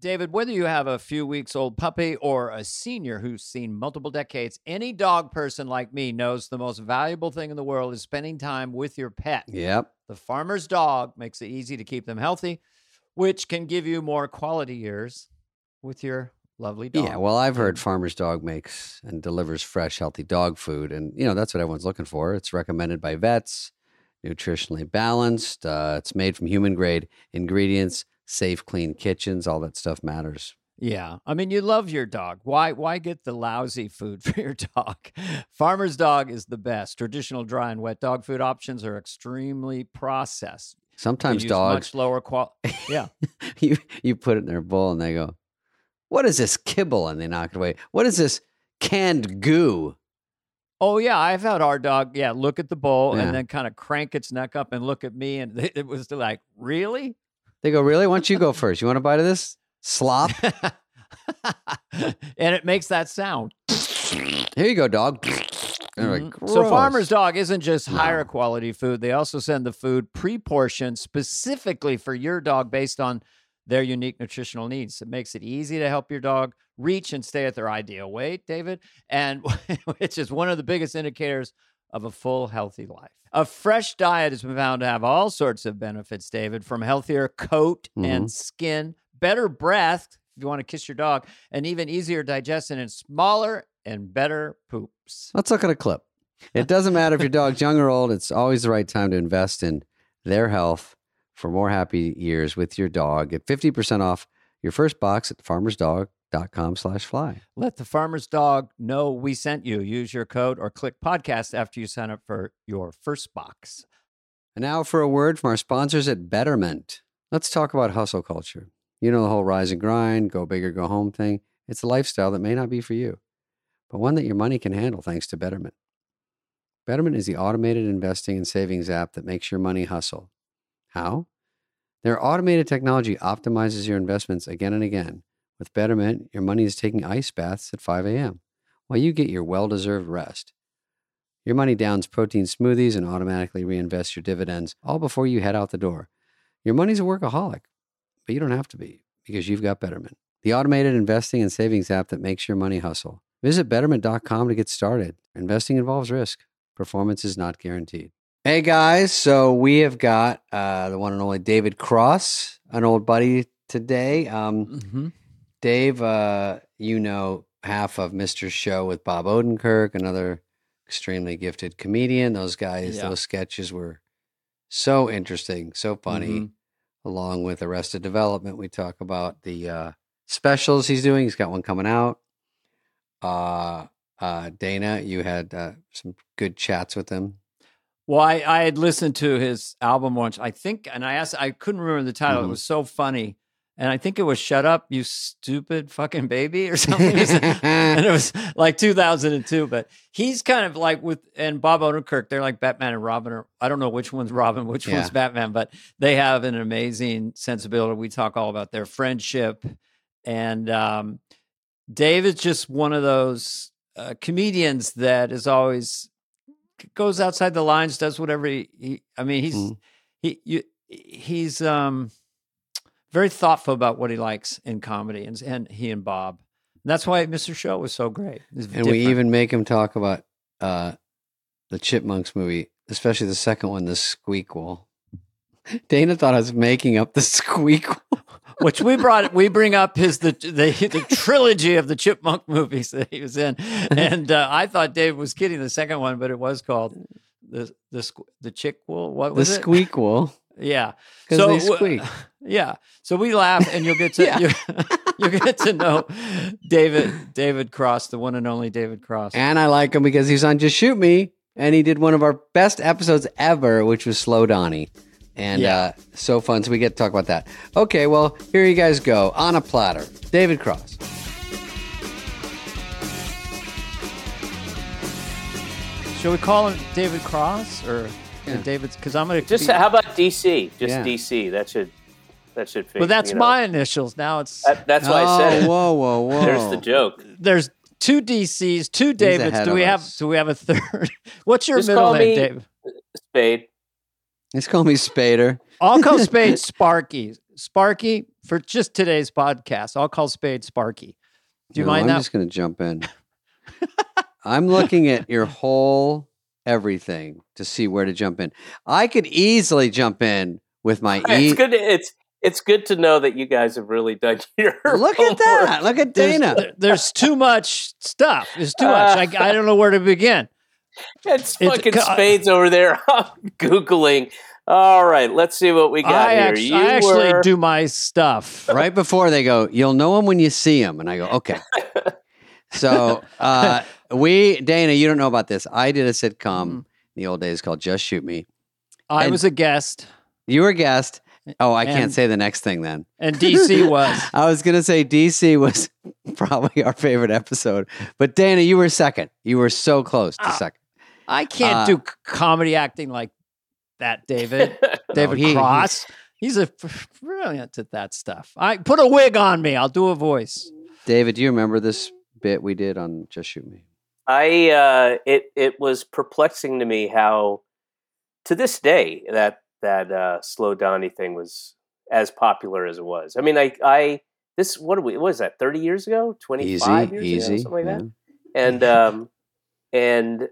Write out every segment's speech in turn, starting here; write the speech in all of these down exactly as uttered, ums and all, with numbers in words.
David, whether you have a few weeks old puppy or a senior who's seen multiple decades, any dog person like me knows the most valuable thing in the world is spending time with your pet. Yep. The farmer's dog makes it easy to keep them healthy, which can give you more quality years with your lovely dog. Yeah, well, I've heard Farmer's Dog makes and delivers fresh, healthy dog food. And, you know, that's what everyone's looking for. It's recommended by vets, nutritionally balanced. Uh, it's made from human-grade ingredients, safe, clean kitchens. All that stuff matters. Yeah. I mean, you love your dog. Why why get the lousy food for your dog? Farmer's Dog is the best. Traditional dry and wet dog food options are extremely processed. Sometimes They use dogs, much lower quality. Yeah. you, you put it in their bowl and they go, what is this kibble? And they knock it away. What is this canned goo? Oh, yeah. I've had our dog, yeah, look at the bowl Yeah. and then kind of crank its neck up and look at me. And it was like, really? They go, really? Why don't you go first? You want a bite of this? Slop? And it makes that sound. Here you go, dog. They're like, Mhm. So "Gross." Farmer's Dog isn't just No. higher quality food. They also send the food pre-portioned specifically for your dog based on their unique nutritional needs. It makes it easy to help your dog reach and stay at their ideal weight, David, and which is one of the biggest indicators of a full, healthy life. A fresh diet has been found to have all sorts of benefits, David, from healthier coat and skin, better breath, if you want to kiss your dog, and even easier digestion and smaller and better poops. Let's look at a clip. It doesn't matter if your dog's young or old. It's always the right time to invest in their health for more happy years with your dog. Get fifty percent off your first box at farmersdog.com slash fly. Let the farmer's dog know we sent you. Use your code or click podcast after you sign up for your first box. And now for a word from our sponsors at Betterment. Let's talk about hustle culture. You know the whole rise and grind, go big or go home thing. It's a lifestyle that may not be for you, but one that your money can handle thanks to Betterment. Betterment is the automated investing and savings app that makes your money hustle. How? Their automated technology optimizes your investments again and again. With Betterment, your money is taking ice baths at five a.m. while you get your well-deserved rest. Your money downs protein smoothies and automatically reinvests your dividends all before you head out the door. Your money's a workaholic, but you don't have to be because you've got Betterment, the automated investing and savings app that makes your money hustle. Visit betterment dot com to get started. Investing involves risk. Performance is not guaranteed. Hey guys, so we have got uh, the one and only David Cross, an old buddy today. Um, Mm-hmm. Dave, uh, you know half of Mister Show with Bob Odenkirk, another extremely gifted comedian. Those guys, Yeah. those sketches were so interesting, so funny. Mhm. Along with Arrested Development, we talk about the uh, specials he's doing. He's got one coming out. Uh, uh, Dana, you had uh, some good chats with him. Well, I, I had listened to his album once, I think, and I asked, I couldn't remember the title. Mhm. It was so funny. And I think it was Shut Up, You Stupid Fucking Baby or something. And it was like two thousand two. But he's kind of like with, and Bob Odenkirk, they're like Batman and Robin. Or I don't know which one's Robin, which Yeah. one's Batman, but they have an amazing sensibility. We talk all about their friendship. And um, Dave is just one of those uh, comedians that is always goes outside the lines, does whatever he, he I mean, he's, Mhm. he, you, he's, um, very thoughtful about what he likes in comedy, and, and he and Bob. And that's why Mister Show was so great. It's And different. we even make him talk about uh, the Chipmunks movie, especially the second one, The Squeakquel. Dana thought I was making up The Squeakquel. which we brought, we bring up his the, the the trilogy of the Chipmunk movies that he was in, and uh, I thought Dave was kidding the second one, but it was called the the squ- the Chickquel. What The was it? Squeakquel. Yeah. 'Cause So they w- squeak. Yeah. So we laugh, and you'll get to Yeah. you, you'll get to know David David Cross, the one and only David Cross. And I like him because he's on Just Shoot Me, and he did one of our best episodes ever, which was Slow Donnie. And Yeah. uh, so fun. So we get to talk about that. Okay, well, here you guys go. On a platter. David Cross. Should we call him David Cross or Yeah. David's? Because I'm going to Just how about D C? Just Yeah. D C. That should that should fit. Well, that's you know. my initials. Now it's That, that's why I said Oh, it. whoa, whoa, whoa. There's the joke. there's two D Cs, two Davids. ahead Do of we have? us. Do we have a third? What's your Just middle call name, me- Dave? Spade. Let's call me Spader. I'll call Spade Sparky. Sparky, for just today's podcast, I'll call Spade Sparky. Do you No, mind I'm that? just going to jump in. I'm looking at your whole everything to see where to jump in. I could easily jump in with my e. It's good. To, it's it's good to know that you guys have really done your. Look at that! Look at There's, Dana. there- there's too much stuff. There's too much. I, I don't know where to begin. It's It's- fucking co- Spades over there. I'm Googling. All right, let's see what we got I, here. act- You I actually were- do my stuff. Right before they go, you'll know him when you see him, and I go, okay. So uh, we, Dana, you don't know about this. I did a sitcom Mhm. in the old days called Just Shoot Me. I And- was a guest, You were a guest. Oh, I can't And- say the next thing then. and D C was. I was gonna say D C was probably our favorite episode, but Dana, you were second. You were so close to Ah. second. I can't Uh, do c- comedy acting like that, David. David he- he- Cross. He's a f- brilliant at that stuff. I put a wig on me. I'll do a voice. David, do you remember this bit we did on Just Shoot Me? I uh, it it was perplexing to me how, to this day, that that uh, Slow Donnie thing was as popular as it was. I mean, I I this what, are we, what was that thirty years ago, twenty five years easy, ago, something like yeah. that. And um, and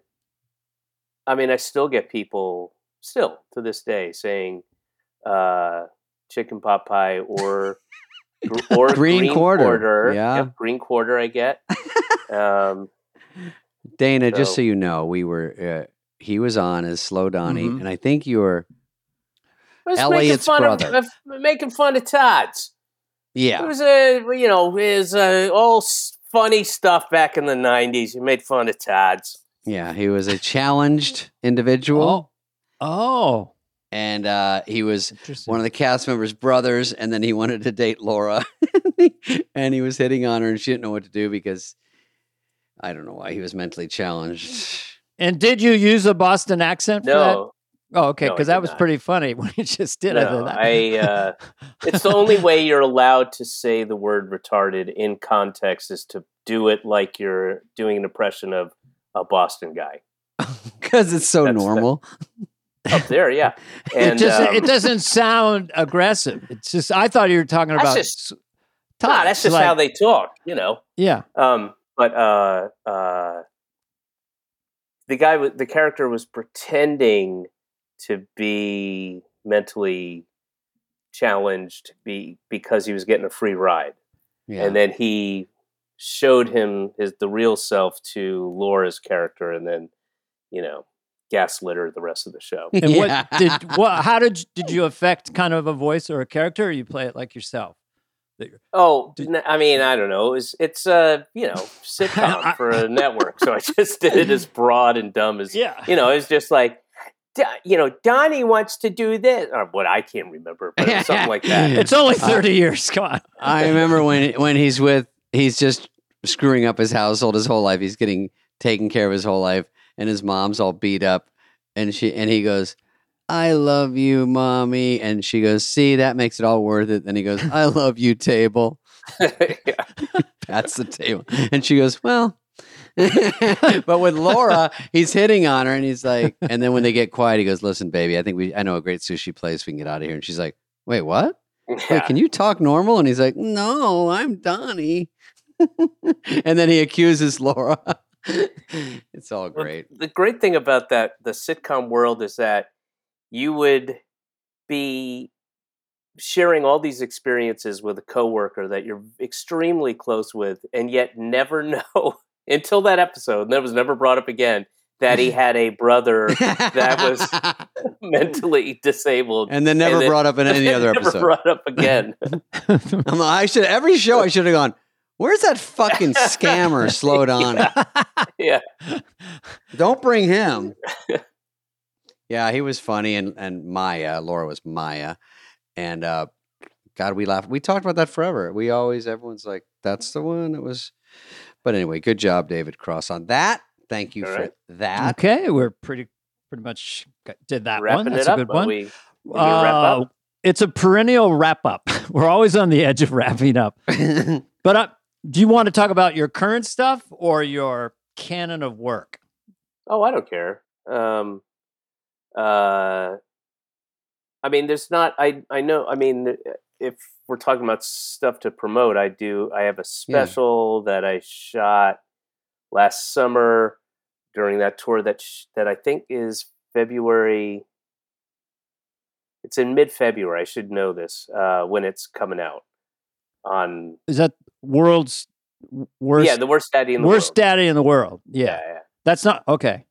I mean, I still get people still to this day saying uh, chicken pot pie or or Green green, quarter, quarter. yeah. Yep, green quarter. I get. Um, Dana, just So- so you know, we were uh, he was on as Slow Donnie, Mhm. and I think you were I was Elliot's making fun brother. Of, of making fun of Todd's. It yeah. was a you know it was uh, all s- funny stuff back in the nineties. You made fun of Todd's. Yeah, he was a challenged individual, Oh, oh, and uh, he was interesting. one of the cast members' brothers, and then he wanted to date Laura, and he was hitting on her, and she didn't know what to do because I don't know why he was mentally challenged. And did you use a Boston accent for that? No, Oh, okay, No, I because did that was not. pretty funny when you just did it. no. I uh, it's the only way you're allowed to say the word retarded in context is to do it like you're doing an impression of a Boston guy Because it's so That's the- normal. up there. Yeah, it and just um, it doesn't sound aggressive. It's just I thought you were talking That's about. just- s- nah, touch, that's just like- how they talk. You know. Yeah. Um, but uh, uh, the guy, wa- the character was pretending to be mentally challenged be, because he was getting a free ride, Yeah. and then he showed him his the real self to Laura's character, and then you know gaslit her the rest of the show. And Yeah. what did what? How did you- did you affect kind of a voice or a character, or you play it like yourself? That you're- Oh, Did- n- I mean, I don't know. It's it's a you know sitcom for a network, so I just did it as broad and dumb as Yeah. you know. It's just like, "Do- you know, Donnie wants to do this, or what I can't remember, but it was something like that. It's only thirty years. Come on. I remember when when he's with he's just screwing up his household his whole life. He's getting taken care of his whole life, and his mom's all beat up, and she and he goes, "I love you, mommy," and she goes, "See, that makes it all worth it." Then he goes, "I love you, table." Yeah. That's the table, and she goes, "Well." But with Laura, he's hitting on her, and he's like, and then when they get quiet, he goes, "Listen, baby, I think we, I know a great sushi place we can get out of here." And she's like, "Wait, what? Wait, Yeah. can you talk normal?" And he's like, "No, I'm Donnie." And then he accuses Laura. It's all Well, great. the great thing about that the sitcom world is that you would be sharing all these experiences with a coworker that you're extremely close with, and yet never know until that episode, and that was never brought up again, that he had a brother that was mentally disabled, and then never and then- brought up in any other never episode. brought up again. I'm like, I should every show I should have gone. Where's that fucking scammer Slow Donnie? Yeah, Don't bring him. Yeah, he was funny, and and Maya, Laura was Maya, and uh, God, we laughed. We talked about that forever. We always, everyone's like, "That's the one." It was, but anyway, good job, David Cross, on that. Thank you All for right. that. Okay, we're pretty pretty much got- did that wrapping one. That's it up. a good but one. We, we gonna wrap Uh, up. it's a perennial wrap up. We're always on the edge of wrapping up. But uh, do you want to talk about your current stuff or your canon of work? Oh, I don't care. Um, uh, I mean, there's not. I I know. I mean, if we're talking about stuff to promote, I do. I have a Yeah. special that I shot last summer during that tour that sh- that I think is February. It's in mid-February. I should know this uh, when it's coming out. On Is that world's w- yeah, worst the worst daddy in the worst world. daddy in the world? Yeah. Yeah, yeah. That's not okay.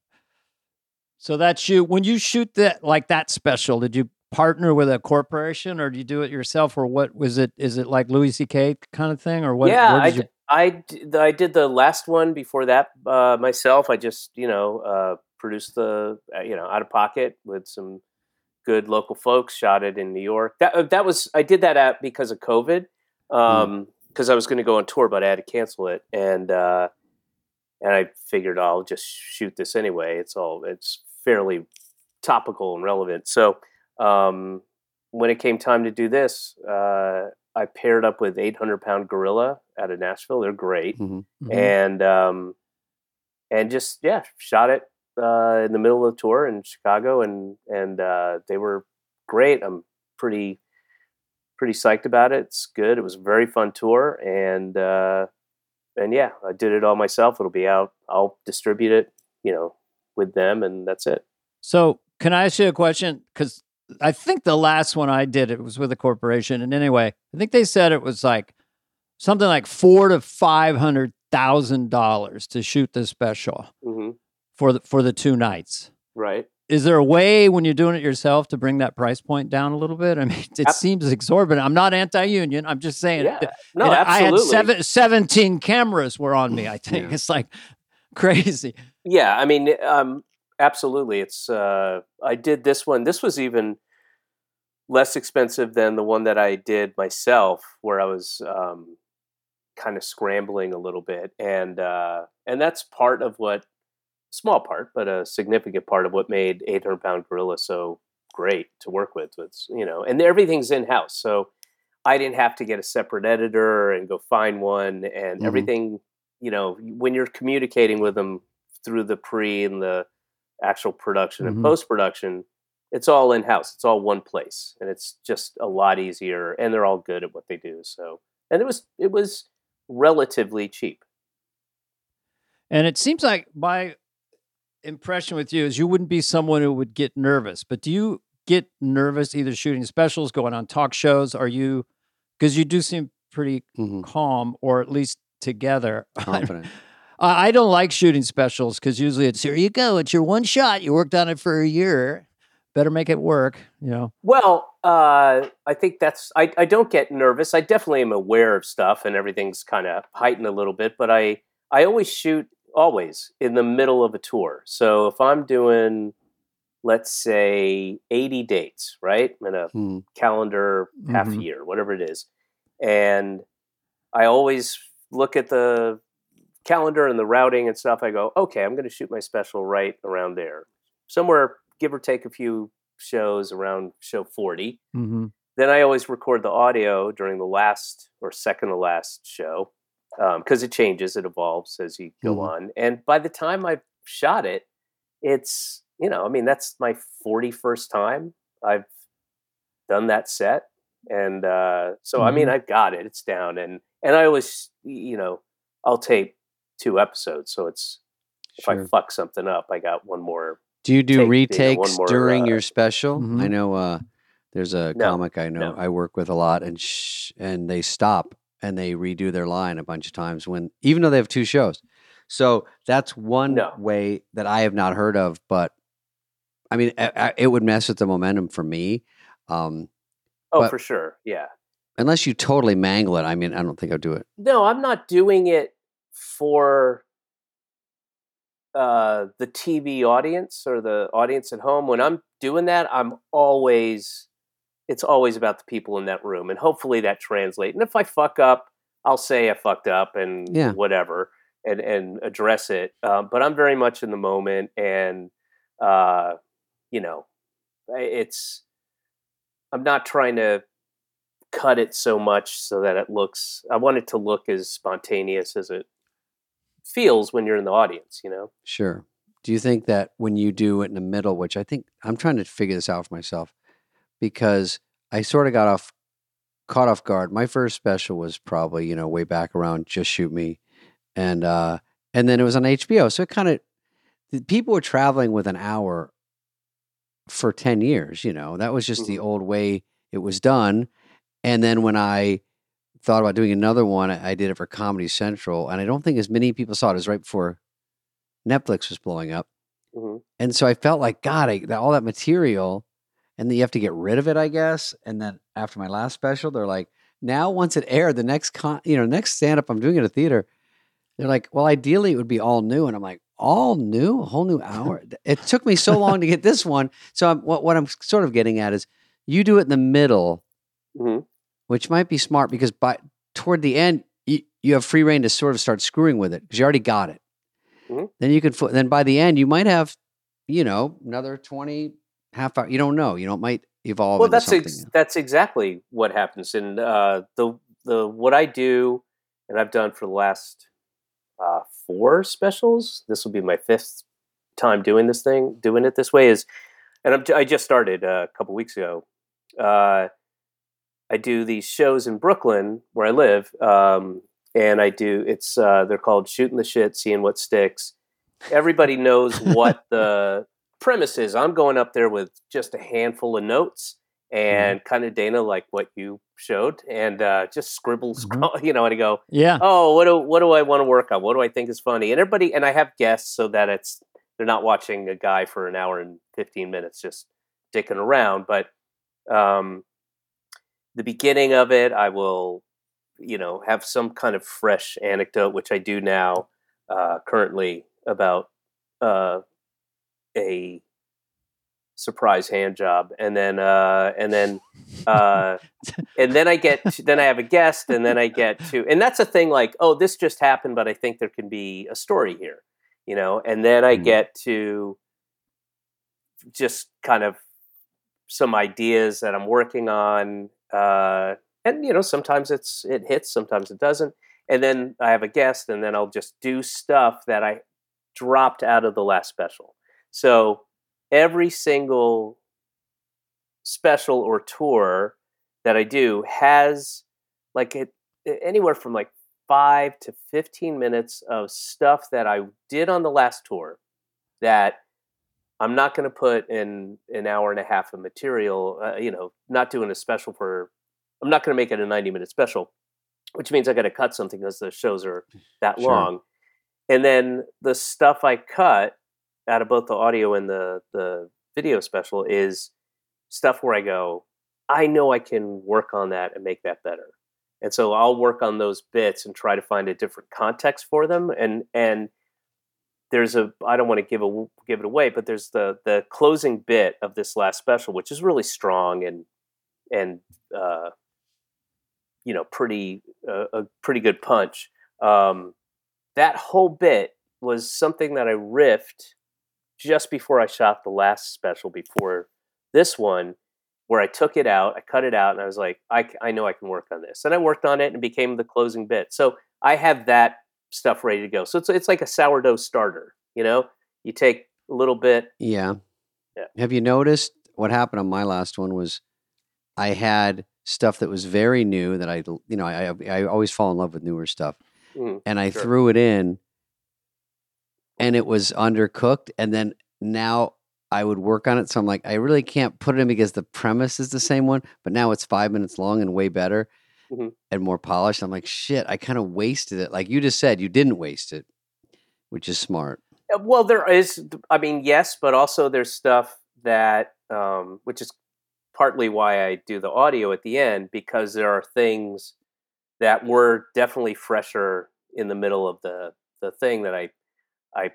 So that's you. When you shoot that like that special, did you partner with a corporation or do you do it yourself, or what was it? Is it like Louis C K kind of thing, or what? Yeah, Where I, did you? d- I, d- I did the last one before that uh, myself. I just, you know, uh, produced the, uh, you know, out of pocket with some good local folks, shot it in New York. That, uh, that was, I did that at, because of COVID, um, because I was going to go on tour, but I had to cancel it. And, uh, and I figured I'll just shoot this anyway. It's all, it's fairly topical and relevant. So um, when it came time to do this, uh, I paired up with eight hundred Pound Gorilla out of Nashville. They're great. Mhm. Mhm. And um, and just, yeah, shot it uh, in the middle of the tour in Chicago. And, and uh, they were great. I'm pretty, pretty psyched about it. It's good. It was a very fun tour. And, uh, and yeah, I did it all myself. It'll be out. I'll distribute it, you know, with them, and that's it. So can I ask you a question? Because I think the last one I did, it was with a corporation. And anyway, I think they said it was like something like four to five hundred thousand dollars to shoot this special hmm for the for the two nights. Right. Is there a way when you're doing it yourself to bring that price point down a little bit? I mean, it Ab- seems exorbitant. I'm not anti-union. I'm just saying. Yeah. th- No, and I had absolutely. seven, seventeen cameras were on me. I think Yeah. it's like crazy. Yeah, I mean, um, absolutely. It's uh, I did this one. This was even less expensive than the one that I did myself, where I was um, kind of scrambling a little bit, and uh, and that's part of what, small part, but a significant part of what made eight hundred Pound Gorilla so great to work with. It's, you know, and everything's in house, so I didn't have to get a separate editor and go find one, and Mhm. everything. You know, when you're communicating with them through the pre and the actual production and Mhm. post production, it's all in house. It's all one place, and it's just a lot easier. And they're all good at what they do. So, and it was it was relatively cheap. And it seems like my impression with you is you wouldn't be someone who would get nervous. But do you get nervous either shooting specials, going on talk shows? Are you, because you do seem pretty Mhm. calm, or at least together. Confident. I I don't like shooting specials because usually it's here you go. It's your one shot. You worked on it for a year. Better make it work, you know. Well, uh, I think that's I, I don't get nervous. I definitely am aware of stuff, and everything's kind of heightened a little bit. But I I always shoot always in the middle of a tour. So if I'm doing, let's say, eighty dates, right, in a Mhm. calendar half Mhm. year, whatever it is, and I always look at the calendar and the routing and stuff. I go, okay, I'm going to shoot my special right around there, somewhere, give or take a few shows around show forty. Mhm. Then I always record the audio during the last or second to last show, because it changes, it evolves as you go Mhm. on. And by the time I've shot it, it's, you know, I mean, that's my forty-first time I've done that set. And uh, so, I mean, Mhm. I've got it, it's down. And, and I always, you know, I'll tape two episodes. So it's, if I Sure. fuck something up, I got one more. Do you do take, you know, one retakes more, during uh, your special? I Mhm. know uh, there's a No, comic I know no. I work with a lot, and sh- and they stop and they redo their line a bunch of times when, even though they have two shows. So that's one No. way that I have not heard of, but I mean, I, I, it would mess with the momentum for me. Um, Oh, But- for sure. Yeah. unless you totally mangle it, I mean, I don't think I'd do it. No, I'm not doing it for uh, the T V audience or the audience at home. When I'm doing that, I'm always, it's always about the people in that room, and hopefully that translates. And if I fuck up, I'll say I fucked up and Yeah. whatever, and and address it. Um, but I'm very much in the moment, and uh, you know, I- it's, I'm not trying to cut it so much so that it looks, I want it to look as spontaneous as it feels when you're in the audience, you know? Sure. Do you think that when you do it in the middle, which I think I'm trying to figure this out for myself, because I sort of got off caught off guard. My first special was probably, you know, way back around Just Shoot Me. And uh and then it was on H B O. So it kind of people were traveling with an hour for ten years, you know. That was just the Mhm. old way it was done. And then when I thought about doing another one, I I did it for Comedy Central, and I don't think as many people saw it. It was right before Netflix was blowing up. Mhm. And so I felt like, God, I, that, all that material, and then you have to get rid of it, I guess. And then after my last special, they're like, now once it aired, the next con, you know, next stand up I'm doing at a theater, they're like, well, ideally it would be all new. And I'm like, all new, a whole new hour. It took me so long to get this one. So I'm, what what I'm sort of getting at is, you do it in the middle, Mhm. which might be smart because by toward the end you, you have free reign to sort of start screwing with it because you already got it. Mhm. Then you could, fo- then by the end you might have, you know, another twenty half hour. You don't know. You know, it might evolve Well, into that's something. ex- that's exactly what happens. And uh, the the what I do, and I've done for the last uh, four specials. This will be my fifth time doing this thing, doing it this way. Is and I'm, I just started uh, a couple weeks ago. Uh, I do these shows in Brooklyn where I live, um, and I do. It's uh, they're called Shooting the Shit, Seeing What Sticks. Everybody knows what the premise is. I'm going up there with just a handful of notes and kind of Dana, like what you showed, and uh, just scribble, Mhm. scrawl, you know. And I go, Yeah. oh, what do what do I want to work on? What do I think is funny? And everybody, and I have guests so that it's they're not watching a guy for an hour and fifteen minutes just dicking around. But um, the beginning of it, I will, you know, have some kind of fresh anecdote, which I do now uh, currently about uh, a surprise hand job, and then uh, and then uh, and then I get to, then I have a guest, and then I get to, and that's a thing like, oh, this just happened, but I think there can be a story here, you know, and then I Mhm. get to just kind of some ideas that I'm working on, uh, and you know, sometimes it's it hits, sometimes it doesn't, and then I have a guest, and then I'll just do stuff that I dropped out of the last special. So every single special or tour that I do has like it anywhere from like five to fifteen minutes of stuff that I did on the last tour that I'm not going to put in an hour and a half of material, uh, you know, not doing a special for, I'm not going to make it a ninety minute special, which means I got to cut something because the shows are that Sure. long. And then the stuff I cut out of both the audio and the, the video special is stuff where I go, I know I can work on that and make that better. And so I'll work on those bits and try to find a different context for them. And, and, there's a I don't want to give a give it away, but there's the the closing bit of this last special, which is really strong and and uh, you know pretty uh, a pretty good punch. Um, that whole bit was something that I riffed just before I shot the last special before this one, where I took it out, I cut it out, and I was like, I I know I can work on this, and I worked on it and it became the closing bit. So I have that stuff ready to go. So it's it's like a sourdough starter, you know? You take a little bit. Yeah. Yeah. Have you noticed what happened on my last one was I had stuff that was very new that I, you know, I, I, I always fall in love with newer stuff, Mm, and I sure. threw it in and it was undercooked. And then now I would work on it. So I'm like, I really can't put it in because the premise is the same one, but now it's five minutes long and way better Mhm. and more polished. I'm like, shit, I kind of wasted it. Like you just said, you didn't waste it, which is smart. Uh, Well, there is, I mean, yes, but also there's stuff that, um, which is partly why I do the audio at the end, because there are things that were definitely fresher in the middle of the the thing that I I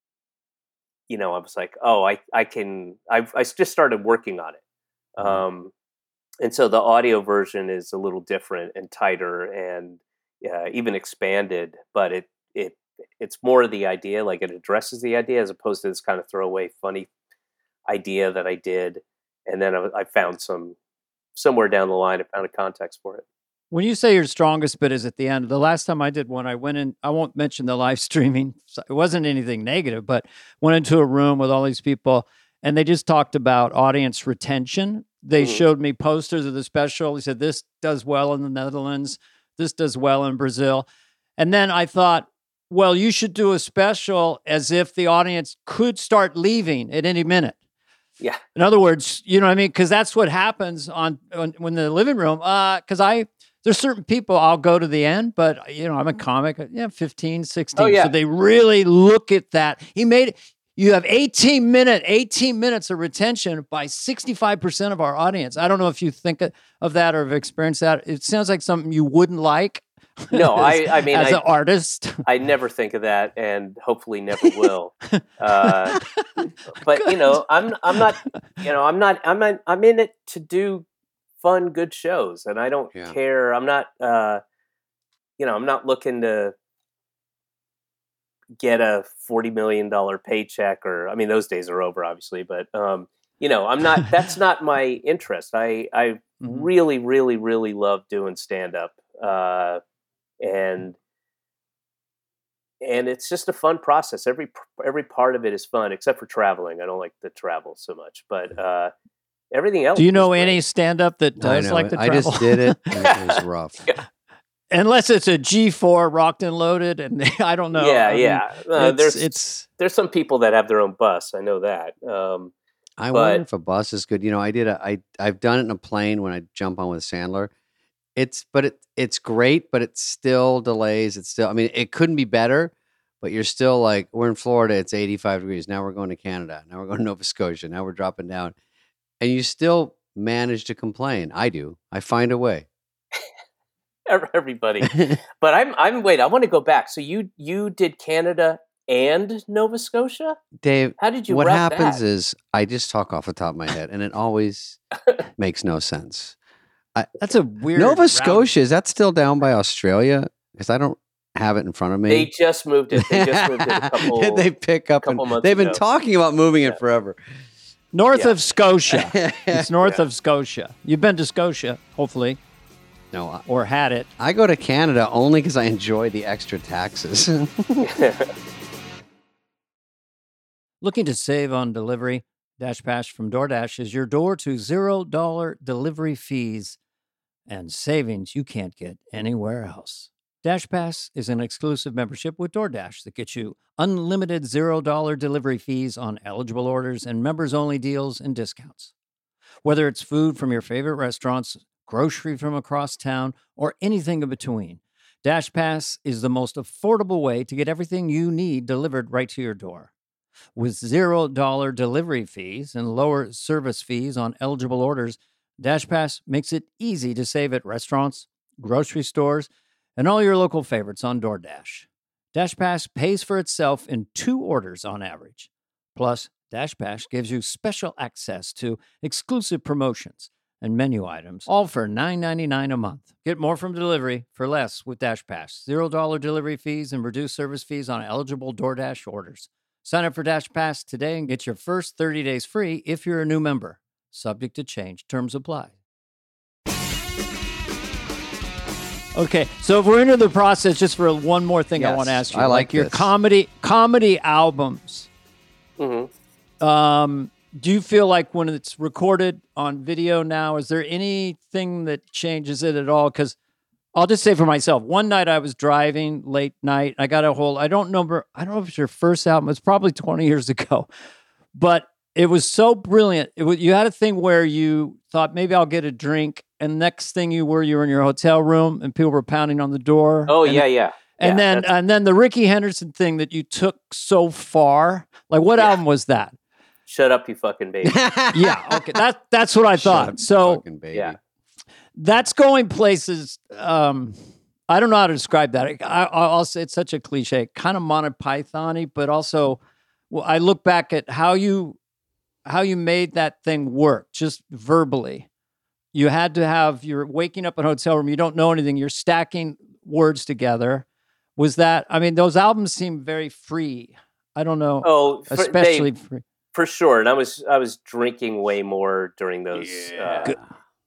you know I was like, oh, I I can I I just started working on it. Mhm. Um, and so the audio version is a little different and tighter and uh, even expanded, but it it it's more the idea, like it addresses the idea as opposed to this kind of throwaway funny idea that I did, and then I, I found some somewhere down the line, I found a context for it. When you say your strongest bit is at the end, the last time I did one, I went in, I won't mention the live streaming. So it wasn't anything negative, but went into a room with all these people and they just talked about audience retention. They Mhm. showed me posters of the special. He said, this does well in the Netherlands. This does well in Brazil. And then I thought, well, you should do a special as if the audience could start leaving at any minute. Yeah. In other words, you know what I mean? Because that's what happens on, on when the living room. Because I there's certain people I'll go to the end, but you know I'm a comic. Yeah, fifteen, sixteen. Oh, yeah. So they really look at that. He made you have eighteen minute, eighteen minutes of retention by sixty-five percent of our audience. I don't know if you think of that or have experienced that. It sounds like something you wouldn't like. No, as, I, I mean, as I, an artist, I never think of that, and hopefully never will. Uh, but you know, I'm, I'm not, you know, I'm not, I'm not, I'm in it to do fun, good shows, and I don't Yeah. care. I'm not, uh, you know, I'm not looking to get a forty million dollar paycheck, or I mean, those days are over, obviously. But um, you know, I'm not. That's not my interest. I, I Mhm. really, really, really love doing stand up. Uh, and and it's just a fun process. Every every part of it is fun, except for traveling. I don't like the travel so much, but uh, everything else. Do you is know great. any stand-up that I does know like it. the I travel? just did it, and it was rough. Yeah. Unless it's a G four rocked and loaded, and I don't know. Yeah, I mean, yeah. Uh, it's, there's it's there's some people that have their own bus. I know that. Um, I But- wonder if a bus is good. You know, I did a, I I've done it in a plane when I jump on with Sandler. It's but it it's great, but it still delays. It's still I mean, it couldn't be better, but you're still like, we're in Florida, it's eighty-five degrees. Now we're going to Canada. Now we're going to Nova Scotia. Now we're dropping down. And you still manage to complain. I do. I find a way. everybody. But I'm I'm wait. I want to go back. So you you did Canada and Nova Scotia? Dave, How did you? what wrap happens that? is I just talk off the top of my head, and it always makes no sense. that's a weird Nova route. Scotia, is that still down by Australia? Because I don't have it in front of me. They just moved it. They just moved it a couple. Did they pick up? couple And, months they've been ago. talking about moving Yeah. it forever. North Yeah. of Scotia. It's north Yeah. of Scotia. You've been to Scotia, hopefully, No, I, or had it. I go to Canada only because I enjoy the extra taxes. Looking to save on delivery? DashPass from DoorDash is your door to zero dollar delivery fees and savings you can't get anywhere else. DashPass is an exclusive membership with DoorDash that gets you unlimited zero dollar delivery fees on eligible orders and members-only deals and discounts. Whether it's food from your favorite restaurants, grocery from across town, or anything in between, DashPass is the most affordable way to get everything you need delivered right to your door. With zero dollar delivery fees and lower service fees on eligible orders, DashPass makes it easy to save at restaurants, grocery stores, and all your local favorites on DoorDash. DashPass pays for itself in two orders on average. Plus, DashPass gives you special access to exclusive promotions and menu items, all for nine ninety-nine a month. Get more from delivery for less with DashPass. zero dollar delivery fees and reduced service fees on eligible DoorDash orders. Sign up for DashPass today and get your first thirty days free if you're a new member. Subject to change. Terms apply. Okay, so if we're into the process, just for one more thing I Yes, want to ask you. I like your this. comedy comedy albums. Mhm. Um, do you feel like when it's recorded on video now, is there anything that changes it at all? Because I'll just say for myself, one night I was driving late night. I got a whole, I don't remember, I don't know if it's your first album. It's probably twenty years ago, but it was so brilliant. It was, you had a thing where you thought maybe I'll get a drink. And next thing you were, you were in your hotel room and people were pounding on the door. Oh and, yeah, yeah. And Yeah, then, that's- and then the Ricky Henderson thing that you took so far, like what Yeah. album was that? Shut up, you fucking baby. Yeah. Okay. That, that's what I Shut up, thought. you So fucking baby. Yeah. that's going places. Um, I don't know how to describe that. I, I, I'll say it's such a cliche, kind of Monty Python-y, but also, well, I look back at how you how you made that thing work, just verbally. You had to have you're waking up in a hotel room. You don't know anything. You're stacking words together. Was that? I mean, those albums seem very free. I don't know, Oh, for, especially they, free. for sure. And I was I was drinking way more during those. Yeah. Uh,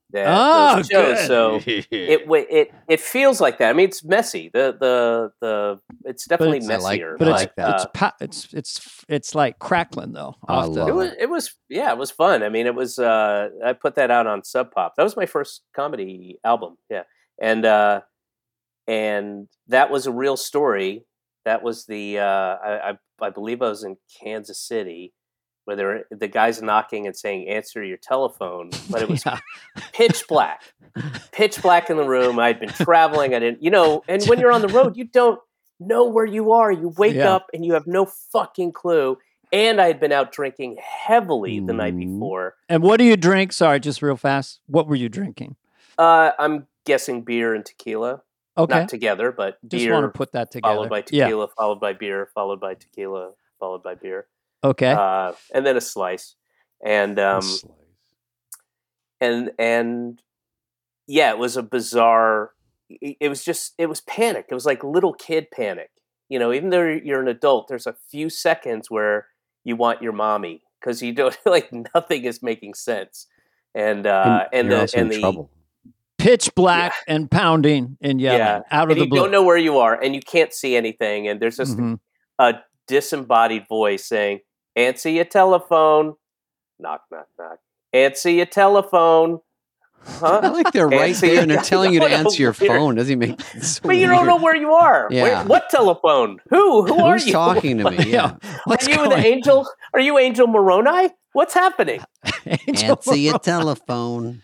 that Oh, those shows. good. So it wa- it it feels like that. I mean, it's messy. The the the it's definitely it's- I like- messier. But I it's like that. it's uh, pa- it's it's it's like crackling though. I off the- love it was it was yeah, it was fun. I mean, it was. Uh, I put that out on Sub Pop. That was my first comedy album. Yeah, and uh, and that was a real story. That was the uh, I, I I believe I was in Kansas City, where there were, the guy's knocking and saying answer your telephone, but it was Yeah. pitch black, pitch black in the room. I'd been traveling. I didn't, you know, and when you're on the road, you don't know where you are. You wake Yeah. up and you have no fucking clue. And I had been out drinking heavily the night Mhm. before. And what do you drink? Sorry, just real fast. What were you drinking? Uh, I'm guessing beer and tequila, Okay, not together, but just beer want to put that together. followed by Yeah. tequila, followed by beer, followed by tequila, followed by beer, Okay. uh, and then a slice. And um, Slice. and and yeah, it was a bizarre. It it was just it was panic. It was like little kid panic. You know, even though you're an adult, there's a few seconds where you want your mommy because you don't like nothing is making sense. And uh, and, and, you're the also and in the trouble. Pitch black and pounding and yelling yeah, out of and the you blue. don't know where you are, and you can't see anything, and there's just Mhm. a disembodied voice saying, "Answer your telephone." Knock, knock, knock. Answer your telephone. Huh? I like they're right Answer there your- and they're telling you to What a answer your weird- phone. Doesn't make it's so But you don't weird. know where you are. Where- Yeah. what telephone? Who? Who are Who's you? talking to me? Yeah. What's are you going the angel? Are you Angel Moroni? What's happening? Angel Answer your Moroni. telephone.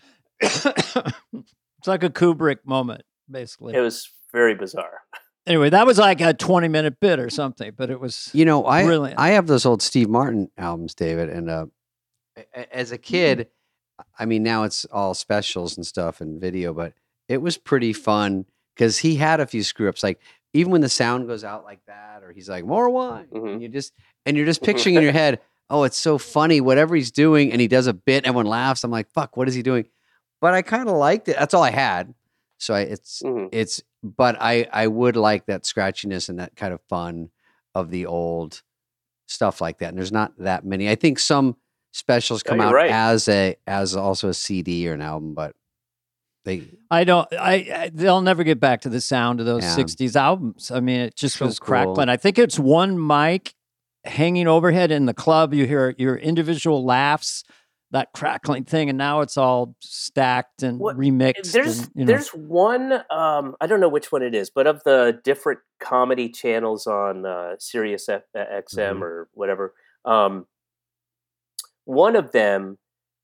It's like a Kubrick moment, basically. It was very bizarre. Anyway, that was like a twenty minute bit or something, but it was You know, I Brilliant. I have those old Steve Martin albums, David, and uh, a- a- as a kid, I mean, now it's all specials and stuff and video, but it was pretty fun because he had a few screw ups. Like even when the sound goes out like that, or he's like more wine, Mhm. and you just and you're just picturing in your head, oh, it's so funny, whatever he's doing, and he does a bit, everyone laughs. I'm like, fuck, what is he doing? But I kind of liked it. That's all I had. So I, it's Mhm. it's, but I I would like that scratchiness and that kind of fun of the old stuff like that. And there's not that many. I think some specials No, come you're out right. as a as also a C D or an album, but they I don't. I, I they'll never get back to the sound of those Yeah. sixties albums. I mean, it just So was crackling. cool. I think it's one mic hanging overhead in the club. You hear your individual laughs, that crackling thing, and now it's all stacked and What- remixed. There's and, you know. there's one um, I don't know which one it is, but of the different comedy channels on uh, Sirius F- X M Mhm. or whatever, um, one of them,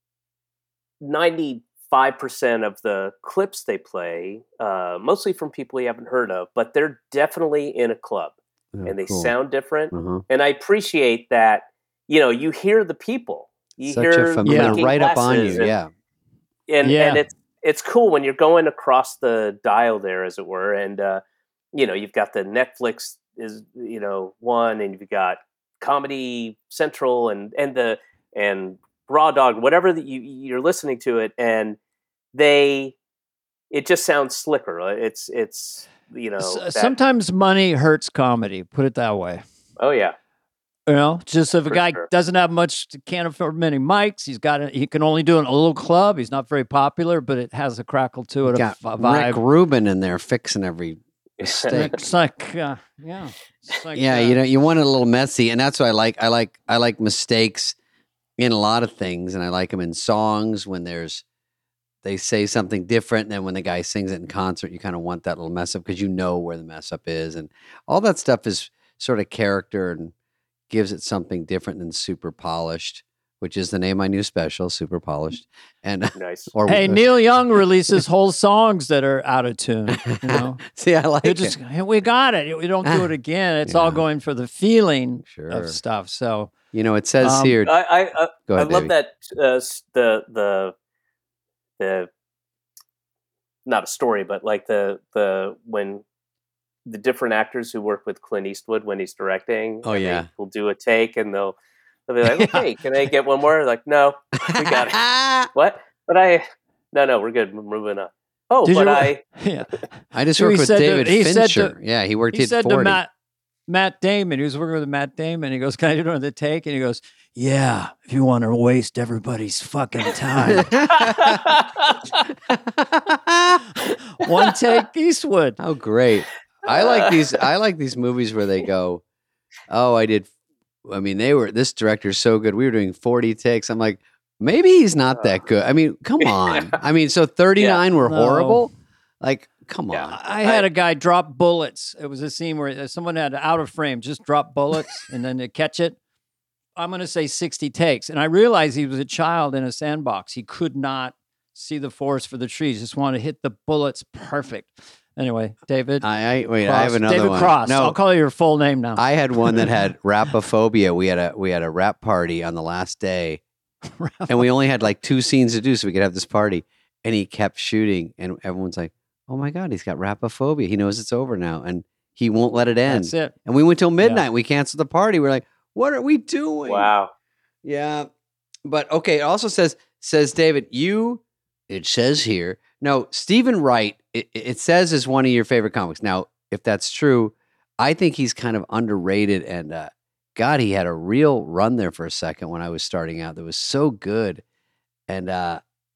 ninety-five percent of the clips they play, uh, mostly from people you haven't heard of, but they're definitely in a club oh, and they cool. sound different. Uh-huh. And I appreciate that. You know, you hear the people. You Such hear a familiar, clinking right up on glasses you. and- Yeah. and Yeah. and it's it's cool when you're going across the dial there, as it were, and uh, you know you've got the Netflix is you know one, and you've got Comedy Central and and the and Raw Dog, whatever that you you're listening to it, and they it just sounds slicker. It's it's you know S- that- Sometimes money hurts comedy. Put it that way. oh yeah You know, just if a For guy sure. doesn't have much, can't afford many mics, he's got it. He can only do it in a little club. He's not very popular, but it has a crackle to it, a, Got f- a Rick vibe. Rubin in there fixing every mistake. It's like, uh, yeah, it's like, yeah, uh, you know, you want it a little messy, and that's what I like. I like I like mistakes in a lot of things, and I like them in songs when there's they say something different, and then when the guy sings it in concert, you kind of want that little mess up because you know where the mess up is, and all that stuff is sort of character and gives it something different than super polished, which is the name of my new special, Super Polished, and nice. or Hey, Neil Young releases whole songs that are out of tune. You know, see, I like they it. just hey, we got it. We don't do it again. It's all Yeah. going for the feeling Sure. of stuff. So You know, it says Um, here. I I, I, Go I ahead, love Davey. that uh, s- the the the not a story, but like the the when the different actors who work with Clint Eastwood when he's directing. Oh, and yeah. they will do a take and they'll they'll be like, okay, can I get one more? Like, no, we got it. What? But I no no, we're good. We're moving on. Oh, Did but you- I yeah, I just So he worked with said to- David he said to- Fincher. yeah, he worked he at said forty. to Matt Matt Damon, he was working with Matt Damon. He goes, "Can I do another take?" And he goes, Yeah, if you want to waste everybody's fucking time. One take Eastwood. How great. I like these I like these movies where they go, "Oh, I did I mean, they were this director's so good. We were doing forty takes." I'm like, "Maybe he's not that good." I mean, come on. I mean, so thirty-nine yeah. were No. horrible? Like, come Yeah. on. I had a guy drop bullets. It was a scene where someone had out of frame, just drop bullets and then to catch it. I'm going to say sixty takes. And I realized he was a child in a sandbox. He could not see the forest for the trees. Just wanted to hit the bullets perfect. Anyway, David. I, I wait, Cross. I have another David one. Cross. No, I'll call you your full name now. I had one that had rapophobia. We had a we had a rap party on the last day. And we only had like two scenes to do so we could have this party. And he kept shooting and everyone's like, "Oh my God, he's got rapophobia. He knows it's over now." And he won't let it end. That's it. And we went till midnight. Yeah. We canceled the party. We're like, "What are we doing?" Wow. Yeah. But okay, it also says, says David, you, it says here, no, Stephen Wright, it, it says is one of your favorite comics. Now, if that's true, I think he's kind of underrated. And uh, God, he had a real run there for a second when I was starting out that was so good. And uh,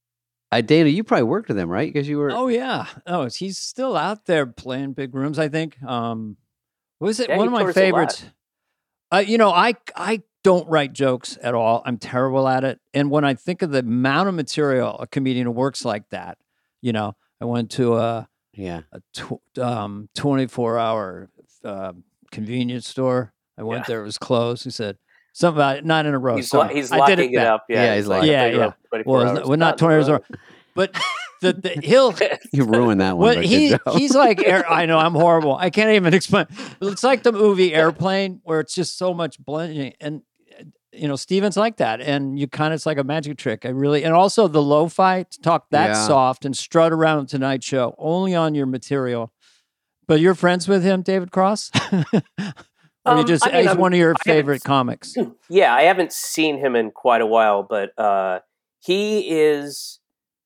I, Dana, you probably worked with him, right? Because you were. Oh, yeah. Oh, he's still out there playing big rooms, I think. Um, what was it? Yeah, one of my favorites. Uh, you know, I I don't write jokes at all. I'm terrible at it. And when I think of the amount of material a comedian who works like that, you know, I went to a yeah a tw- um, twenty-four hour uh, convenience store. I went yeah. there; it was closed. He said something about it, not in a row. He's, so lo- he's I locking did it, it up. Yeah, yeah he's like, yeah, yeah. Well, we're not twenty hours, but the, the he'll you ruined that one. He he's like air, I know I'm horrible. I can't even explain. It's like the movie Airplane, where it's just so much blending and. You know, Steven's like that, and you kind of, it's like a magic trick. I really, and also the lo-fi, to talk that Yeah. soft and strut around the Tonight Show, only on your material. But you're friends with him, David Cross? or um, you just, I mean, he's I'm, one of your I favorite comics? Yeah, I haven't seen him in quite a while, but uh, he is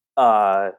uh,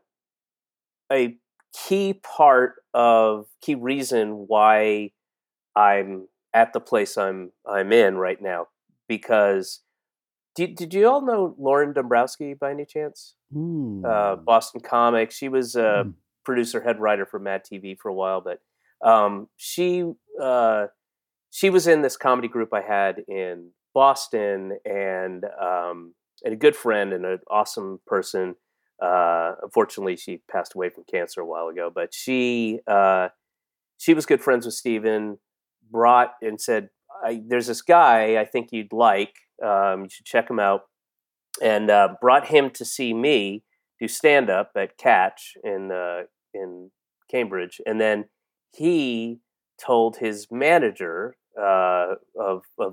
a key part of, key reason why I'm at the place I'm I'm in right now. Because did did you all know Lauren Dombrowski by any chance? Mm. Uh, Boston comic. She was a mm. producer, head writer for Mad T V for a while, but um, she uh, she was in this comedy group I had in Boston, and um, and a good friend and an awesome person. Uh, unfortunately, she passed away from cancer a while ago, but she uh, she was good friends with Steven. Brought and said, I, there's this guy I think you'd like. Um, you should check him out. And uh, brought him to see me do stand-up at Catch in uh, in Cambridge. And then he told his manager, uh, of, of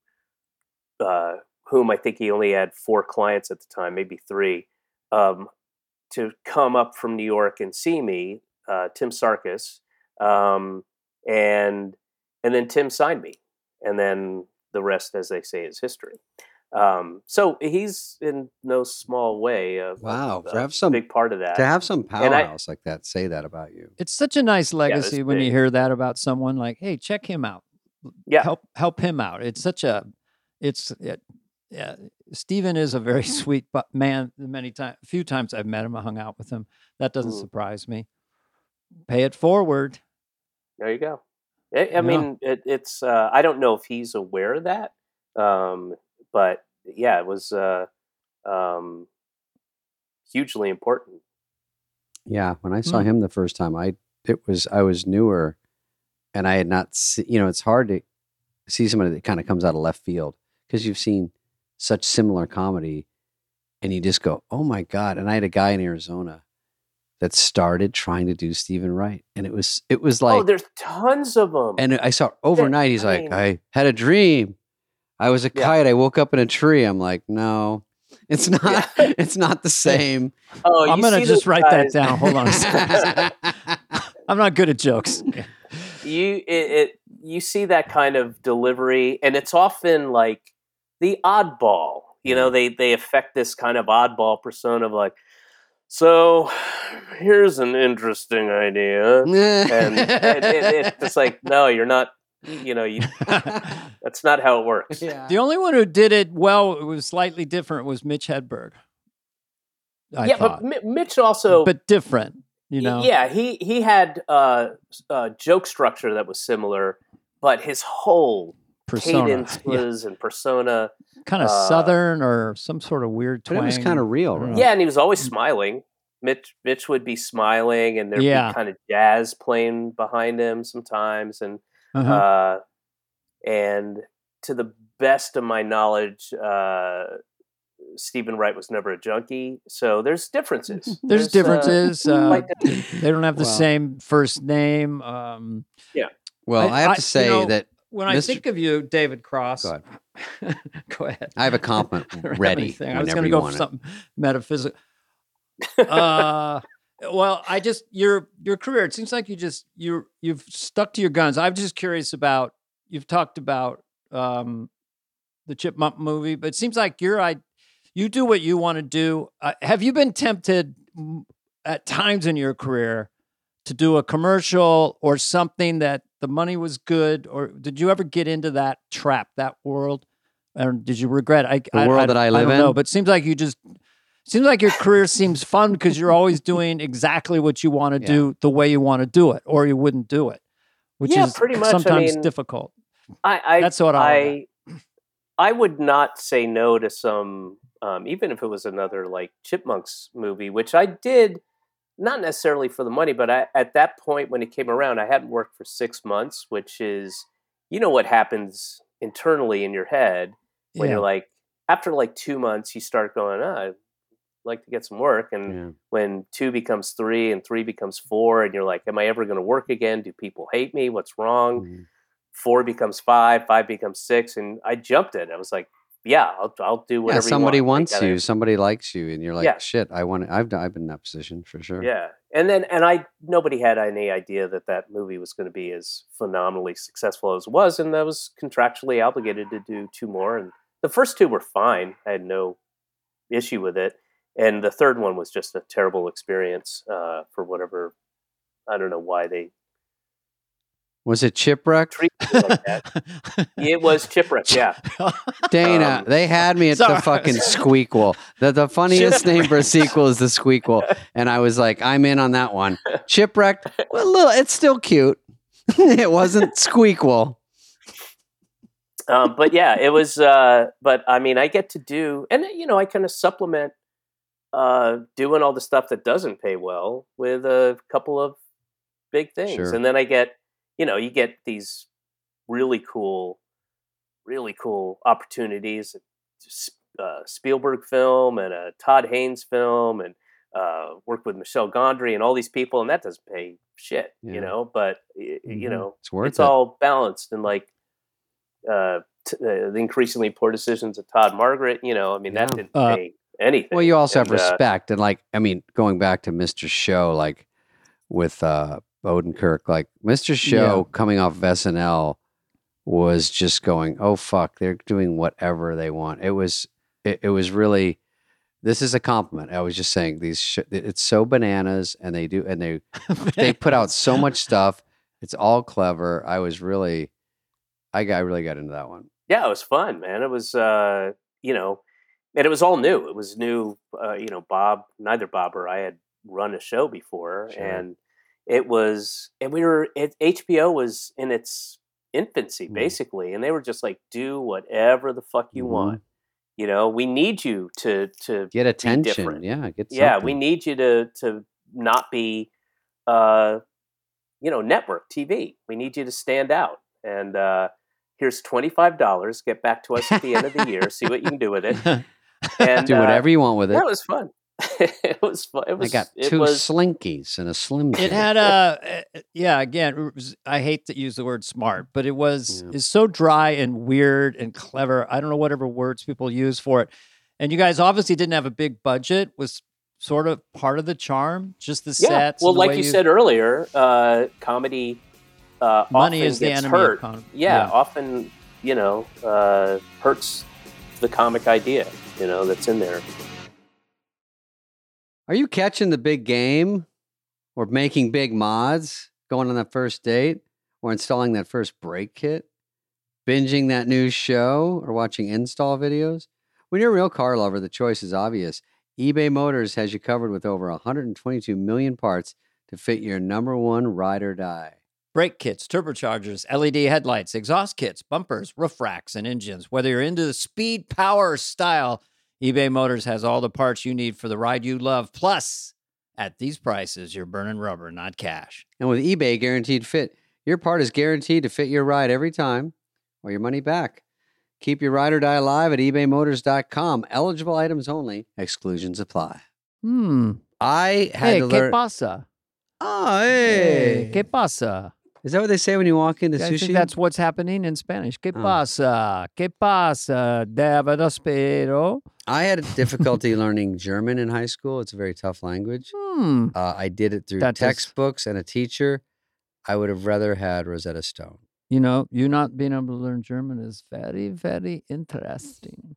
uh, whom I think he only had four clients at the time, maybe three, um, to come up from New York and see me, uh, Tim Sarkis. Um, and and then Tim signed me. And then the rest, as they say, is history. Um, so he's in no small way a, wow, a, a to have some big part of that. To have some powerhouse I, like that say that about you. It's such a nice legacy yeah, when big. you hear that about someone. Like, hey, check him out. Yeah, help help him out. It's such a, it's it, yeah. Steven is a very sweet man. Many times, a few times I've met him, I hung out with him. That doesn't mm. surprise me. Pay it forward. There you go. I, I mean, it, it's, uh, I don't know if he's aware of that, um, but yeah, it was uh, um, hugely important. Yeah, when I saw mm. him the first time, I it was I was newer, and I had not seen, you know, it's hard to see somebody that kind of comes out of left field because you've seen such similar comedy, and you just go, oh my God. And I had a guy in Arizona that started trying to do Stephen Wright. And it was, it was like, oh, there's tons of them. And I saw overnight, he's I like, mean, I had a dream. I was a yeah. kite. I woke up in a tree. I'm like, no, it's not, yeah. it's not the same. Oh, I'm going to just write guys. that down. Hold on a second. I'm not good at jokes. You, it, it, you see that kind of delivery, and it's often like the oddball, you know, they, they affect this kind of oddball persona of like, so here here's an interesting idea. And it, it, it's like, no, you're not you know, you, that's not how it works. Yeah. The only one who did it well, it was slightly different, was Mitch Hedberg. I yeah, thought. but M- Mitch also, but different, you know. Yeah, he he had uh, a joke structure that was similar, but his whole Persona, cadences yeah. and persona, kind of uh, Southern or some sort of weird twang. But it was kind of real, right? Yeah, and he was always smiling. Mitch Mitch would be smiling, and there'd Yeah. be kind of jazz playing behind him sometimes, and Uh-huh. uh, and to the best of my knowledge, uh, Stephen Wright was never a junkie, so there's differences. There's, uh, differences. Uh, quite they don't have the Well- same first name. Um, Well, I- I, have I- to you say know, that when I Mister think of you, David Cross, Go ahead. go ahead. I have a compliment I don't have ready anything. I was whenever going to you go for want it. something metaphysical. uh, well, I just your your career. It seems like you just you you've stuck to your guns. I'm just curious about. You've talked about um, the Chipmunk movie, but it seems like you're I. You do what you want to do. Uh, have you been tempted mm, at times in your career to do a commercial or something that the money was good, or did you ever get into that trap, that world, or did you regret? I, The world that I live don't in? know, but it seems like you just seems like your career seems fun because you're always doing exactly what you want to Yeah. do the way you want to do it, or you wouldn't do it, which Yeah, is pretty much. I sometimes mean, difficult. I, I That's what I I I would not say no to some, um, even if it was another like Chipmunks movie, which I did, not necessarily for the money, but I, at that point when it came around, I hadn't worked for six months, which is, you know, what happens internally in your head when Yeah. you're like, after like two months, you start going, oh, I'd like to get some work, and Yeah. when two becomes three and three becomes four, and you're like, am I ever going to work again? Do people hate me? What's wrong? Mhm. Four becomes five, five becomes six, and I jumped it. I was like, "Yeah, I'll, I'll do Yeah, whatever." somebody you want. wants Like, I- you, somebody likes you, and you're like, Yeah. shit, I want to, I've done, I've been in that position for sure. Yeah, and then and I nobody had any idea that that movie was going to be as phenomenally successful as it was, and I was contractually obligated to do two more, and the first two were fine. I had no issue with it, and the third one was just a terrible experience uh, for whatever. I don't know why they Was it Chipwreck? treated me like that. It was Chipwreck, yeah. Dana, Um, they had me at sorry. the fucking Squeakquel. The, the funniest name for a sequel is the Squeakquel. And I was like, I'm in on that one. Chipwrecked, well, a little, it's still cute. It wasn't Squeakquel. um, but yeah, it was. Uh, but I mean, I get to do, and you know, I kind of supplement uh, doing all the stuff that doesn't pay well with a couple of big things, Sure. and then I get, you know, you get these really cool, really cool opportunities. Uh, Spielberg film and a Todd Haynes film, and uh, work with Michel Gondry and all these people, and that doesn't pay shit, Yeah. you know. But y- Mhm. you know, It's worth it's it. all balanced, and like uh, t- uh, the increasingly poor decisions of Todd Margaret. You know, I mean, that Yeah. didn't Uh, pay anything. Well, you also have And, uh, respect. And like, I mean, going back to Mister Show, like with uh, Odenkirk, like Mister Show Yeah. coming off of S N L was just going, oh, fuck, they're doing whatever they want. It was, it, it was really, this is a compliment. I was just saying these, sh- it's so bananas and they do, and they, they put out so much stuff. It's all clever. I was really, I got, I really got into that one. yeah, it was fun, man. It was, uh, you know, and it was all new. It was new. Uh, you know, Bob, neither Bob or I had run a show before, Sure. and it was, and we were, it, H B O was in its infancy Mm. basically, and they were just like, do whatever the fuck you Mhm. want. You know, we need you to to Get attention. different. Yeah. Get yeah, something. we need you to to not be, uh, you know, network T V. We need you to stand out. And uh, here's twenty-five dollars. Get back to us at the end of the year. See what you can do with it. And do uh, whatever you want with it. that was fun. it was fun. It I was. got it two was. slinkies and a slim. It Jim. had a uh, yeah. Again, it was- I hate to use the word smart, but it was Yeah. is so dry and weird and clever. I don't know whatever words people use for it. And you guys obviously didn't have a big budget. Was sort of part of the charm, just the Yeah. sets. Well, and the like way you said earlier, uh, comedy. Uh, money often is the gets enemy hurt. of com- yeah, often you know uh, hurts the comic idea. You know that's in there. Are you catching the big game or making big mods going on that first date? or installing that first brake kit, binging that new show, or watching install videos? When you're a real car lover, the choice is obvious. eBay Motors has you covered with over one hundred twenty-two million parts to fit your number one ride or die. Brake kits, turbochargers, L E D headlights, exhaust kits, bumpers, roof racks, and engines. Whether you're into the speed, power, or style, eBay Motors has all the parts you need for the ride you love. Plus, at these prices, you're burning rubber, not cash. And with eBay Guaranteed Fit, your part is guaranteed to fit your ride every time or your money back. Keep your ride or die alive at ebay motors dot com. Eligible items only. Exclusions apply. Hmm. I had Hey, to ¿qué learn. pasa? Oh, hey. Hey, ¿qué pasa? Is that what they say when you walk into I sushi? think that's what's happening in Spanish. ¿Qué Oh. pasa? ¿Qué pasa? Debe espero. I had difficulty learning German in high school. It's a very tough language. Hmm. Uh, I did it through That does- textbooks and a teacher. I would have rather had Rosetta Stone. You know, you not being able to learn German is very, very interesting.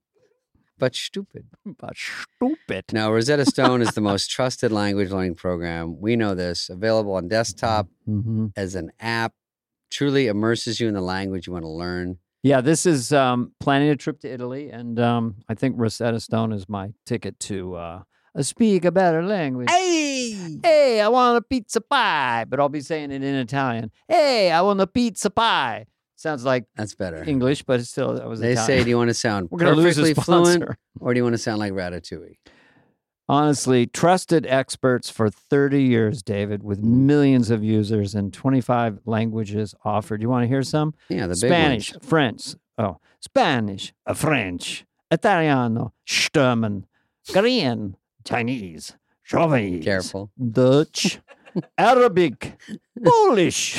But stupid. But stupid. Now, Rosetta Stone is the most trusted language learning program. We know this. Available on desktop Mm-hmm. as an app. Truly immerses you in the language you want to learn. Yeah, this is um, planning a trip to Italy, and um, I think Rosetta Stone is my ticket to uh, speak a better language. Hey! Hey, I want a pizza pie, but I'll be saying it in Italian. Hey, I want a pizza pie. Sounds like That's better. English, but it's still that was They Italian. say, do you want to sound We're gonna lose a perfectly fluent sponsor. or do you want to sound like Ratatouille? Honestly, trusted experts for thirty years, David, with millions of users and twenty-five languages offered. You want to hear some? Yeah, the big Spanish, ones. French, oh, Spanish, uh, French, Italiano, German, Korean, Chinese, Javanese, Careful. Dutch, Arabic, Polish.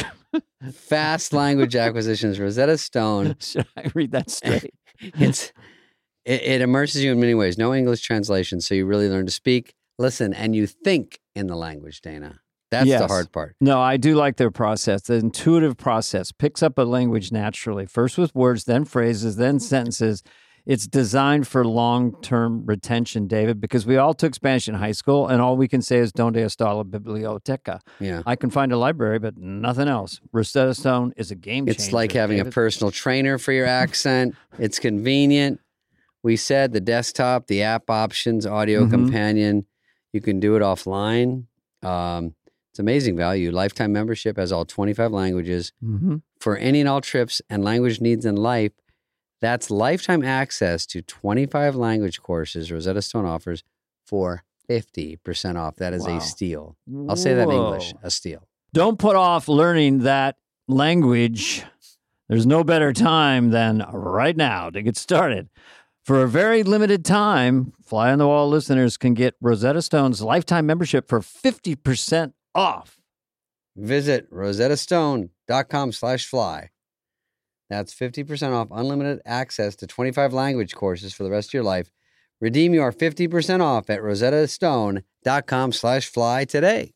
Fast language acquisitions. Rosetta Stone. Should I read that straight? It's it, it immerses you in many ways. No English translation, so you really learn to speak, listen, and you think in the language, Dana. That's the Yes. hard part. No, I do like their process. The intuitive process picks up a language naturally, first with words, then phrases, then sentences. It's designed for long-term retention, David, because we all took Spanish in high school, and all we can say is "Donde está la biblioteca?" Yeah. I can find a library, but nothing else. Rosetta Stone is a game changer. It's like having a David. personal trainer for your accent. It's convenient. We said the desktop, the app options, audio Mhm. companion. You can do it offline. Um, it's amazing value. Lifetime membership has all twenty-five languages Mhm. for any and all trips and language needs in life. That's lifetime access to twenty-five language courses Rosetta Stone offers for fifty percent off. That is Wow. a steal. I'll say that in English, Whoa. a steal. Don't put off learning that language. There's no better time than right now to get started. For a very limited time, Fly on the Wall listeners can get Rosetta Stone's lifetime membership for fifty percent off. Visit rosettastone.com slash fly. That's fifty percent off unlimited access to twenty-five language courses for the rest of your life. Redeem your fifty percent off at rosettastone.com slash fly today.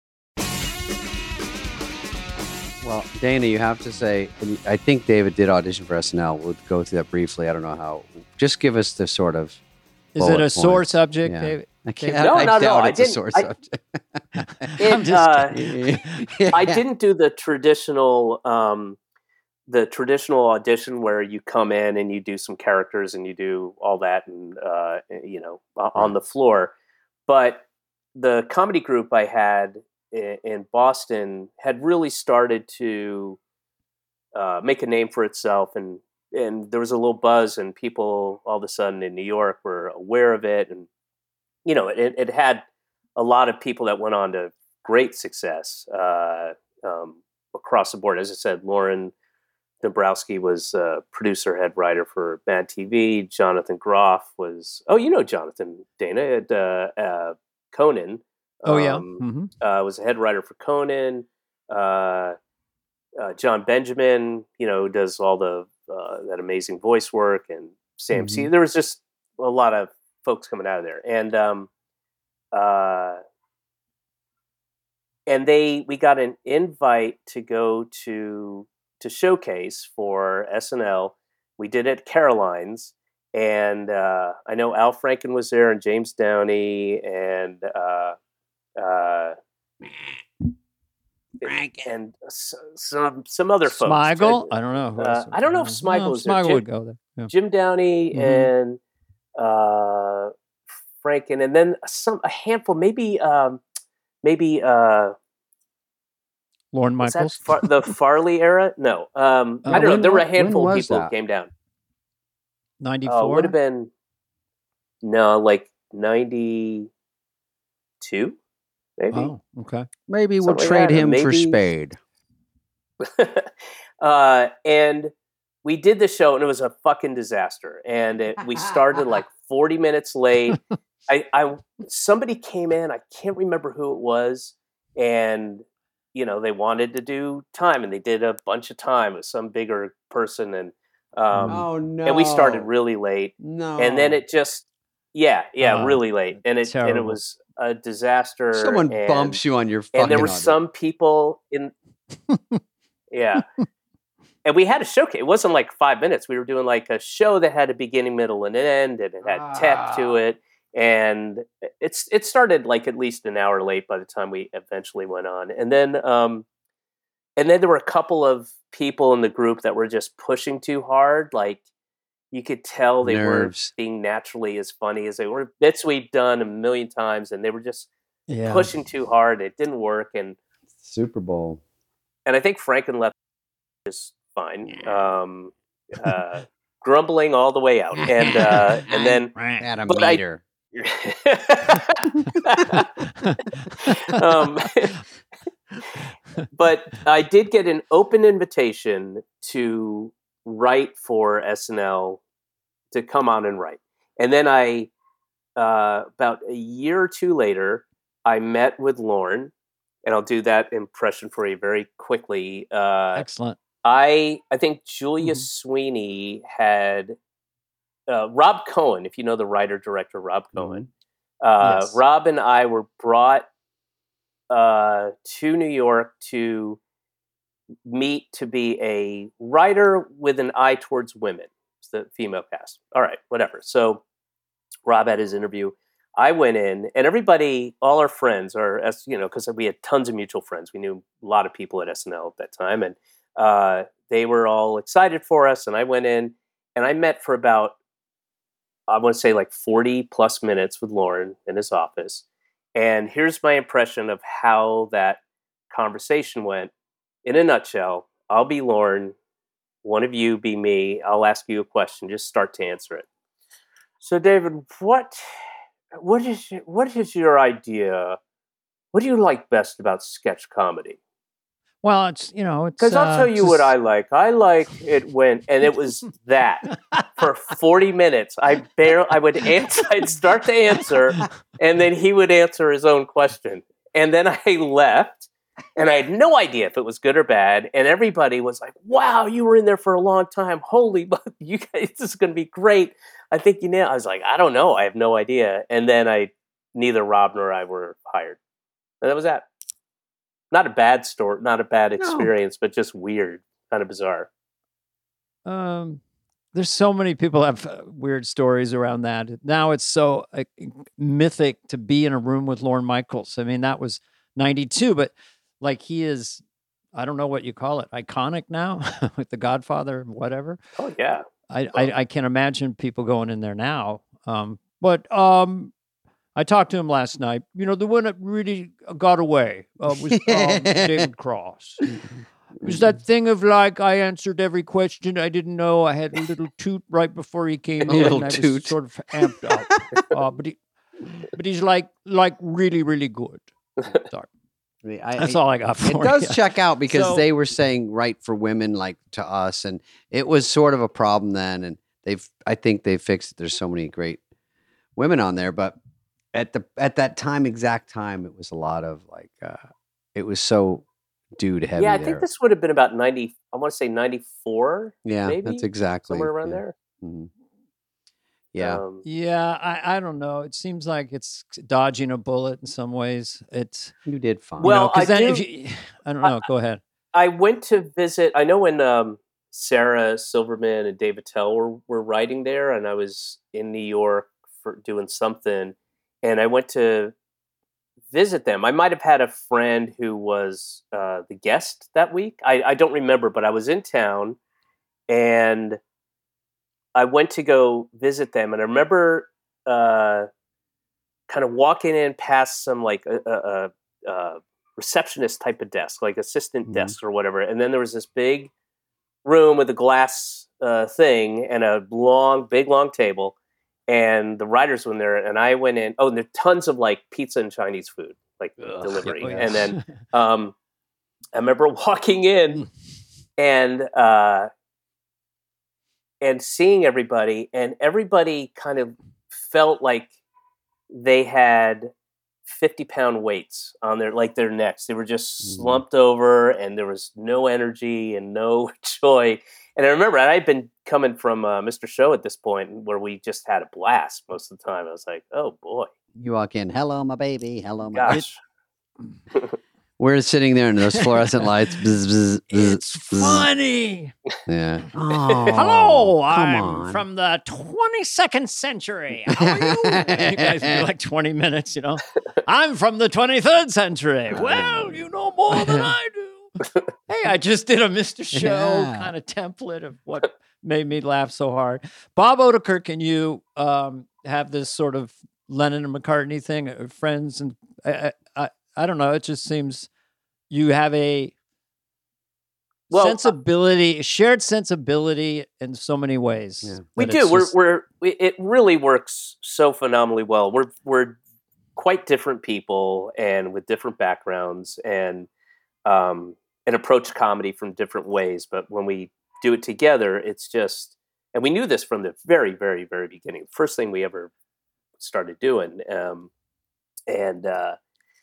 Well, Dana, you have to say, I think David did audition for S N L. We'll go through that briefly. I don't know how. Just give us the sort of. Is bullet it a sore points. subject, Yeah. David? I can't. No, I no, no, doubt I it's a didn't- sore I- subject. I'm It, just uh, Yeah. I didn't do the traditional um, the traditional audition where you come in and you do some characters and you do all that and uh, you know o- on the floor. But the comedy group I had in, in Boston had really started to uh, make a name for itself, and and there was a little buzz, and people all of a sudden in New York were aware of it, and you know it, it had a lot of people that went on to great success uh, um, across the board. As I said, Lauren Dombrowski was uh, producer, head writer for Mad T V. Jonathan Groff was, oh, you know Jonathan, Dana, at uh, uh, Conan. Oh, yeah. Um, hmm uh, was a head writer for Conan. Uh, uh, John Benjamin, you know, does all the uh, that amazing voice work, and Sam C. There was just a lot of folks coming out of there, and um, uh, and they we got an invite to go to to showcase for S N L. We did it at Caroline's, and uh, I know Al Franken was there, and James Downey, and uh, uh, Franken. and s- some some other folks. Smigel? I don't know. Who Uh, else? I don't know if Smigel No, was there. Smigel Jim, would go there. Yeah. Jim Downey Mhm. and uh, Franken, and then some a handful, maybe um, maybe uh, Lorne was that Michaels. Far- the Farley era? No, um, Uh, I don't know. when There were a wa- when handful of was people that? who came down. ninety-four. Uh, would have been no, like ninety-two, maybe. Oh, okay. Maybe we'll Something like trade that, or him for maybe- Spade. uh, and we did the show, and it was a fucking disaster. And it, we started like forty minutes late. I, I, somebody came in. I can't remember who it was, and you know they wanted to do time, and they did a bunch of time with some bigger person, and um, Oh no! and we started really late, No. and then it just, yeah, yeah, Oh, really late, and it and it terrible. was a disaster. Someone and, bumps you on your fucking. and there were audience. some people in, yeah. And we had a showcase. It wasn't like five minutes. We were doing like a show that had a beginning, middle, and an end, and it had tech to Ah. it. And it's it started like at least an hour late by the time we eventually went on. And then um, and then there were a couple of people in the group that were just pushing too hard. Like you could tell they weren't Nerves. being naturally as funny as they were. Bits we'd done a million times, and they were just Yeah. pushing too hard. It didn't work. And Super Bowl. and I think Franken left just fine. Um, uh, grumbling all the way out, and uh, and then At a But I- meter. um, but I did get an open invitation to write for S N L, to come on and write, and then I uh, about a year or two later, I met with Lorne, and I'll do that impression for you very quickly. Uh, Excellent. I I think Julia Mhm. Sweeney had uh, Rob Cohen, if you know the writer director Rob Cohen. Uh, Yes. Rob and I were brought uh, to New York to meet to be a writer with an eye towards women. It's the female cast. All right, whatever. So Rob had his interview. I went in, and everybody, all our friends, are as you know, because we had tons of mutual friends. We knew a lot of people at S N L at that time, and uh, they were all excited for us. And I went in, and I met for about, I want to say like forty plus minutes with Lorne in his office. And here's my impression of how that conversation went. In a nutshell, I'll be Lorne, one of you be me. I'll ask you a question. Just start to answer it. So, David, what what is what is your idea? What do you like best about sketch comedy? Well, it's you know, it's Because I'll uh, tell you just- what I like. I like it when, and it was that for forty minutes. I barely, I would answer, I'd start to answer, and then he would answer his own question. And then I left, and I had no idea if it was good or bad. And everybody was like, wow, you were in there for a long time. Holy, you guys, this is going to be great. I think you know. I was like, I don't know. I have no idea. And then I, neither Rob nor I were hired. And that was that. Not a bad story, not a bad experience, but just weird, kind of bizarre. Um, there's so many people have uh, weird stories around that. Now it's so uh, mythic to be in a room with Lorne Michaels. I mean, that was ninety-two, but like he is, I don't know what you call it, iconic now with The Godfather, whatever. Oh yeah. I, I, I can't imagine people going in there now. Um, but um, I talked to him last night. You know, the one that really got away uh, was um, David Cross. It was that thing of like, I answered every question. I didn't know. I had a little toot right before he came A in. little I was toot. sort of amped up. uh, but, he, but he's like, like really, really good. Sorry. I- That's I- all I got for It you. does check out because So- they were saying right for women like to us, and it was sort of a problem then. And they've, I think they fixed it. There's so many great women on there, but at the at that time, exact time, it was a lot of like, uh, it was so dude heavy. Yeah, I there. think this would have been about ninety. I want to say ninety-four. Yeah, maybe, that's exactly somewhere around yeah. there. Mhm. Yeah, Um, Yeah, I, I don't know. It seems like it's dodging a bullet in some ways. It's you did fine. Well, because I then do- if you, I don't know. Go ahead. I went to visit. I know when um, Sarah Silverman and David Tell were, were writing there, and I was in New York for doing something, and I went to visit them. I might have had a friend who was uh, the guest that week. I, I don't remember, but I was in town and I went to go visit them. And I remember uh, kind of walking in past some like a, a, a receptionist type of desk, like assistant mm-hmm. desk or whatever. And then there was this big room with a glass uh, thing and a long, big, long table. And the writers were in there, and I went in. Oh, and there are tons of like pizza and Chinese food, like Ugh, delivery. Yeah, and then um, I remember walking in and uh, and seeing everybody, and everybody kind of felt like they had fifty pound weights on their like their necks. They were just slumped mm. over, and there was no energy and no joy. And I remember I'd been coming from uh, Mister Show at this point where we just had a blast most of the time. I was like, oh, boy. You walk in, hello, my baby. Hello, my Gosh. baby. We're sitting there in those fluorescent lights. Bzz, bzz, bzz, it's bzz. Funny. Yeah. Oh, hello, I'm on. From the twenty-second century. How are you? You guys do like twenty minutes, you know. I'm from the twenty-third century. Well, you know more than I do. Hey, I just did a Mister Show yeah. kind of template of what made me laugh so hard. Bob Odenkirk and you um, have this sort of Lennon and McCartney thing, uh, friends, and I, I, I don't know. It just seems you have a well, sensibility, a shared sensibility in so many ways. Yeah. We do. We're, just... we're, we, it really works so phenomenally well. We're, we're quite different people and with different backgrounds and, um, and approach comedy from different ways. But when we do it together, it's just, and we knew this from the very, very, very beginning. First thing we ever started doing. Um, and, uh,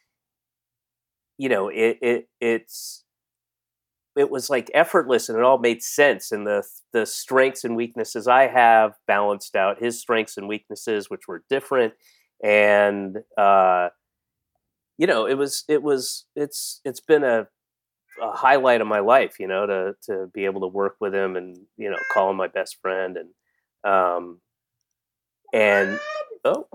you know, it, it, it's, it was like effortless and it all made sense. And the, the strengths and weaknesses I have balanced out his strengths and weaknesses, which were different. And, uh, you know, it was, it was, it's, it's been a, a highlight of my life, you know, to, to be able to work with him and, you know, call him my best friend. And, um, and, oh,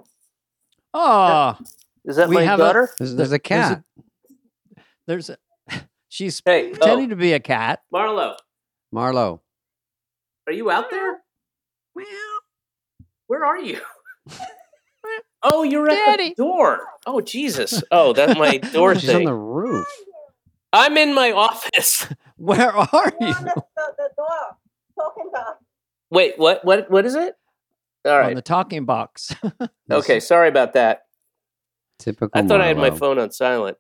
oh, is that my daughter? A, there's, there's a cat. There's a, there's a she's hey, pretending oh. to be a cat. Marlo. Marlo. Are you out there? Where are you? Oh, you're at Daddy. The door. Oh, Jesus. Oh, that's my door She's thing. on the roof. I'm in my office. Where are you? On the, the, the door. Talking about. Wait, what? What? What is it? All right. On the talking box. Okay, sorry about that. Typical. I thought Marlo. I had my phone on silent.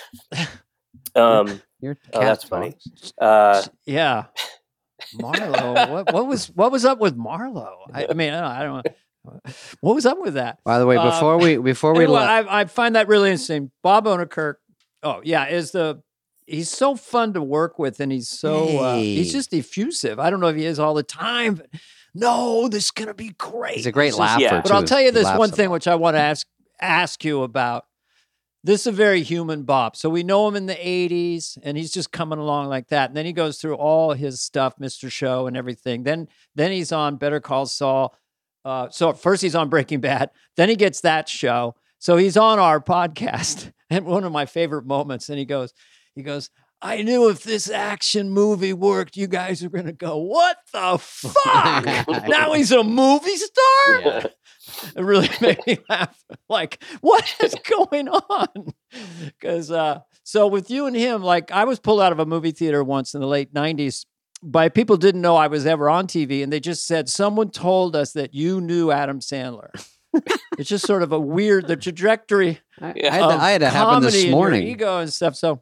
Um, Your cat oh, that's talks. funny. Uh, yeah. Marlo, what, what was what was up with Marlo? I, I mean, I don't, I don't know. What was up with that? By the way, before um, we before we, anyway, let... I, I find that really interesting. Bob Odenkirk. Oh yeah, is the he's so fun to work with, and he's so hey. uh, he's just effusive. I don't know if he is all the time, but no, this is gonna be great. He's a great just, laugher. Yeah. Too. But I'll tell you this one thing, lot. which I want to ask ask you about. This is a very human Bob. So we know him in the eighties, and he's just coming along like that. And then he goes through all his stuff, Mister Show and everything. Then then he's on Better Call Saul. Uh, so first he's on Breaking Bad. Then he gets that show. So he's on our podcast. And one of my favorite moments, and he goes, he goes, I knew if this action movie worked, you guys are going to go, what the fuck? Now he's a movie star? Yeah. It really made me laugh. Like, what is going on? Because, uh, so with you and him, like, I was pulled out of a movie theater once in the late nineties by people didn't know I was ever on T V. And they just said, someone told us that you knew Adam Sandler. It's just sort of a weird, the trajectory. I, I, had, to, I had to happen this morning. Ego and stuff. So,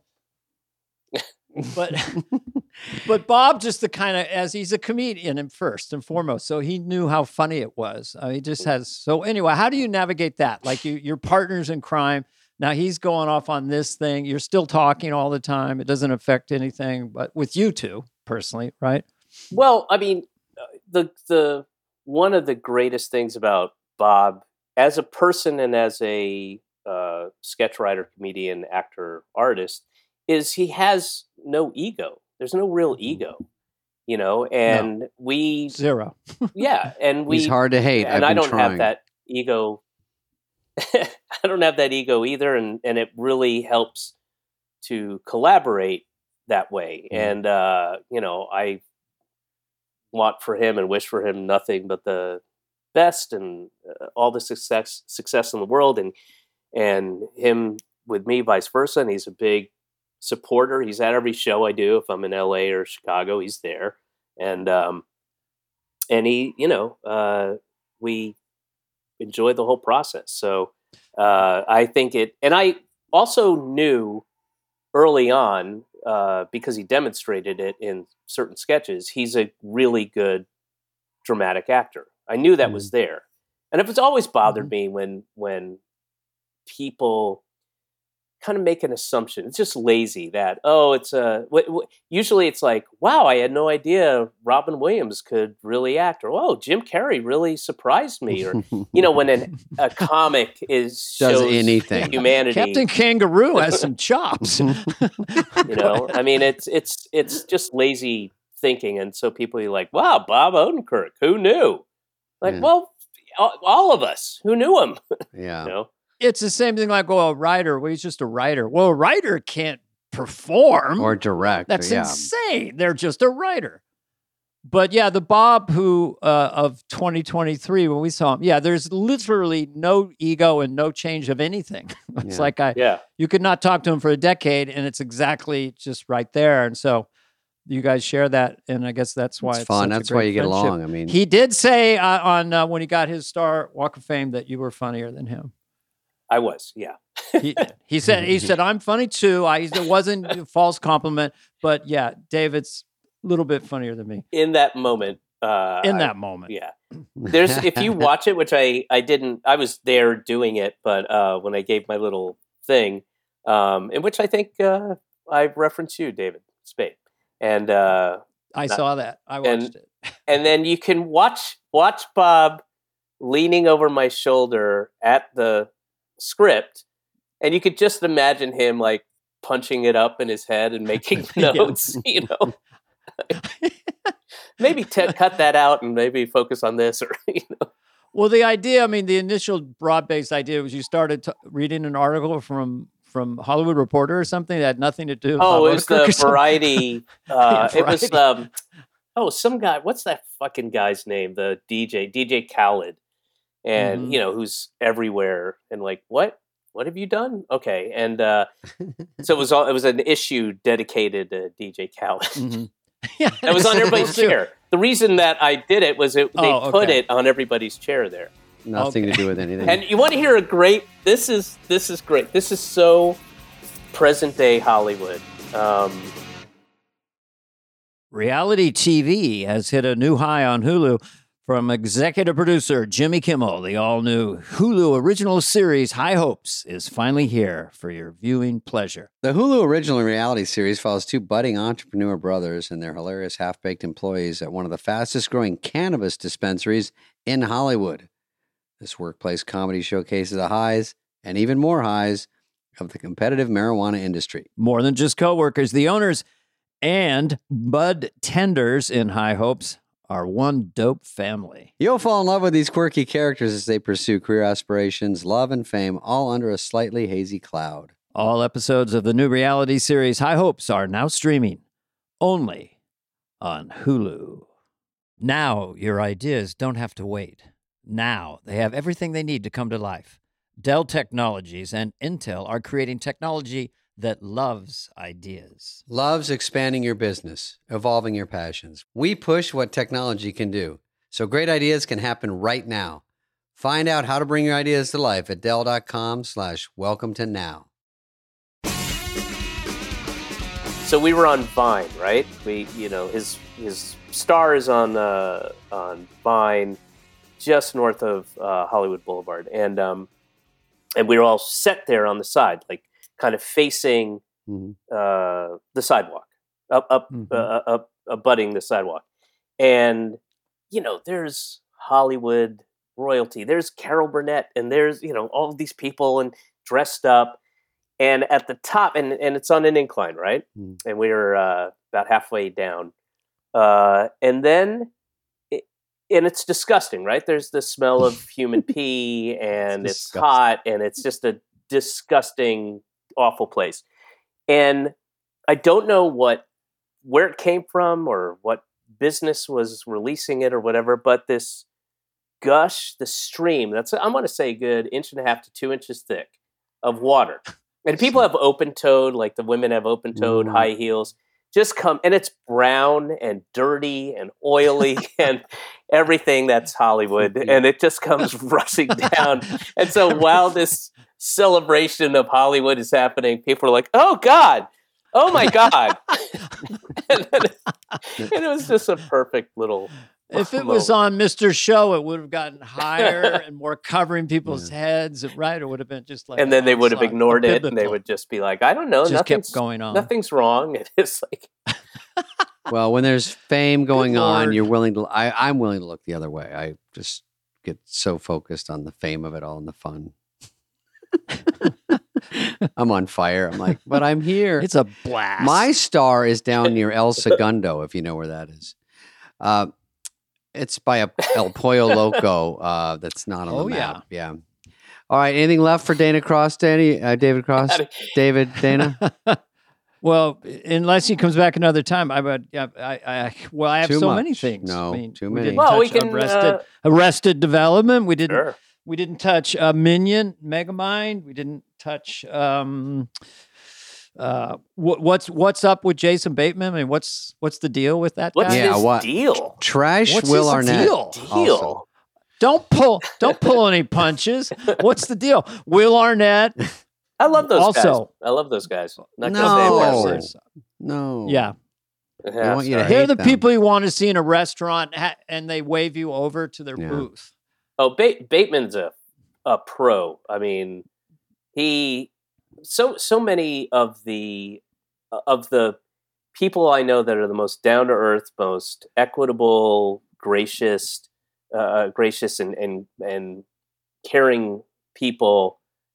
but but Bob just the kind of, as he's a comedian and first and foremost, so he knew how funny it was. Uh, he just has, so anyway, how do you navigate that? Like you, your partners in crime, now he's going off on this thing. You're still talking all the time. It doesn't affect anything, but with you two personally, right? Well, I mean, the the one of the greatest things about Bob as a person and as a uh, sketch writer, comedian, actor, artist, is he has no ego. There's no real ego, you know, and no. we zero. Yeah, and we. He's hard to hate. And I've I don't trying. have that ego. I don't have that ego either, and and it really helps to collaborate that way. Mm. And uh, you know, I want for him and wish for him nothing but the best and uh, all the success success in the world, and and him with me vice versa. And he's a big supporter. He's at every show I do. If I'm in L A or Chicago, he's there. And um, and he, you know, uh, we enjoy the whole process. So uh, I think it, and I also knew early on, uh, because he demonstrated it in certain sketches, he's a really good dramatic actor. I knew that Mm. was there. And it was always bothered Mhm. me when when people kind of make an assumption. It's just lazy that, oh, it's a, w- w- usually it's like, wow, I had no idea Robin Williams could really act, or, oh, Jim Carrey really surprised me. Or, you know, when an, a comic is Does shows anything. humanity, Captain Kangaroo has some chops. you know, I mean, it's, it's, it's just lazy thinking. And so people are like, wow, Bob Odenkirk, who knew? Like, Yeah. well, all, all of us who knew him, Yeah. you know? It's the same thing like, well, a writer. Well, he's just a writer. Well, a writer can't perform. Or direct. That's yeah. insane. They're just a writer. But yeah, the Bob who uh, of twenty twenty-three, when we saw him, yeah, there's literally no ego and no change of anything. It's Yeah. like I, Yeah. you could not talk to him for a decade, and it's exactly just right there. And so you guys share that, and I guess that's why It's it's, fun. such a That's why great you get friendship. along. I mean, He did say uh, on uh, when he got his Star Walk of Fame that you were funnier than him. I was, yeah. He, he said, he said, I'm funny too. I, it wasn't a false compliment, but yeah, David's a little bit funnier than me In that moment. Uh, in I- that moment. Yeah. There's, if you watch it, which I, I didn't, I was there doing it, but uh, when I gave my little thing, um, in which I think uh, I referenced you, David Spade. And, uh, I Not- saw that. I watched and- it. and then you can watch, watch Bob leaning over my shoulder at the script, and you could just imagine him like punching it up in his head and making Yeah. notes, you know. Maybe t- cut that out and maybe focus on this, or you know. Well, the idea, I mean, the initial broad-based idea was you started t- reading an article from from Hollywood Reporter or something that had nothing to do with Oh, Bob it was Odenkirk or the something. Variety. Uh, Yeah, It was Variety. um, oh, some guy. What's that fucking guy's name? The D J, D J Khaled, and Mhm. you know who's everywhere. And like, what? What have you done? Okay, and uh, so it was all. It was an issue dedicated to D J Khaled. Mhm. Yeah, It was on everybody's true. chair. The reason that I did it was it, they Oh, put okay. it on everybody's chair there. nothing Okay. to do with anything. And you want to hear a great? This is this is great. This is so present day Hollywood. Um, Reality T V has hit a new high on Hulu from executive producer Jimmy Kimmel. The all-new Hulu original series High Hopes is finally here for your viewing pleasure. The Hulu original reality series follows two budding entrepreneur brothers and their hilarious half-baked employees at one of the fastest-growing cannabis dispensaries in Hollywood. This workplace comedy showcases the highs and even more highs of the competitive marijuana industry. More than just coworkers, the owners and bud tenders in High Hopes are one dope family. You'll fall in love with these quirky characters as they pursue career aspirations, love, and fame, all under a slightly hazy cloud. All episodes of the new reality series High Hopes are now streaming only on Hulu. Now your ideas don't have to wait. Now they have everything they need to come to life. Dell Technologies and Intel are creating technology that loves ideas. Love's expanding your business, evolving your passions. We push what technology can do, so great ideas can happen right now. Find out how to bring your ideas to life at Dell.com slash welcome to now. so we were on Vine, right? We, you know, his his star is on uh, on Vine, just north of uh, Hollywood Boulevard, and um, and we were all set there on the side, like kind of facing Mhm. uh, the sidewalk, up up Mhm. uh, up abutting the sidewalk, and you know, there's Hollywood royalty, there's Carol Burnett, and there's, you know, all of these people and dressed up, and at the top, and and it's on an incline, right? Mm. And we were uh, about halfway down, uh, and then it, and it's disgusting, right? There's the smell of human pee, and It's it's, disgusting. hot, and it's just a disgusting, awful place. And I don't know what where it came from or what business was releasing it or whatever, but this gush, the stream, that's I'm going to say a good inch and a half to two inches thick of water. And people have open-toed, like the women have open-toed Mm. high heels. Just come, and it's brown and dirty and oily and everything that's Hollywood, and it just comes rushing down. And so while this celebration of Hollywood is happening, people are like, "Oh God, oh my God!" and, then, and it was just a perfect little. If it was moment. on Mister Show, it would have gotten higher and more covering people's heads, right? It would have been just like, And then they an would have onslaught, ignored a it, and they biblical. would just be like, "I don't know, Just nothing's kept going on. nothing's wrong." And it's like, Well, when there's fame going on, Lord. you're willing to. I, I'm willing to look the other way. I just get so focused on the fame of it all and the fun. I'm on fire. I'm like, but I'm here. It's a blast. My star is down near El Segundo, if you know where that is. Uh, it's by a El Pollo Loco. Uh, that's not on Oh, the map. Yeah. All right. Anything left for Dana Cross, Danny? Uh, David Cross? Gotta- David, Dana? Well, unless he comes back another time, I would. Yeah, I, I. Well, I have Too so many much. things. No, I mean, too we many. didn't well, we touch can. Arrested, Uh, Arrested Development. We didn't. sure. We didn't touch uh, Minion, Megamind. We didn't touch. Um, uh, what, what's what's up with Jason Bateman? I mean, what's what's the deal with that What's guy? Yeah, his what? deal? Trash What's Will his Arnett. deal? Deal. also. Don't pull, don't pull any punches. What's the deal? Will Arnett. I love those Also- guys. I love those guys. Not No. gonna say a bad Oh. word. No. Yeah, Yeah, want you to sorry. they're hate the them. people you want to see in a restaurant, ha- and they wave you over to their Yeah. booth. Oh, ba- Bateman's a a pro. I mean, he so so many of the of the people I know that are the most down to earth, most equitable, gracious, uh, gracious and and and caring people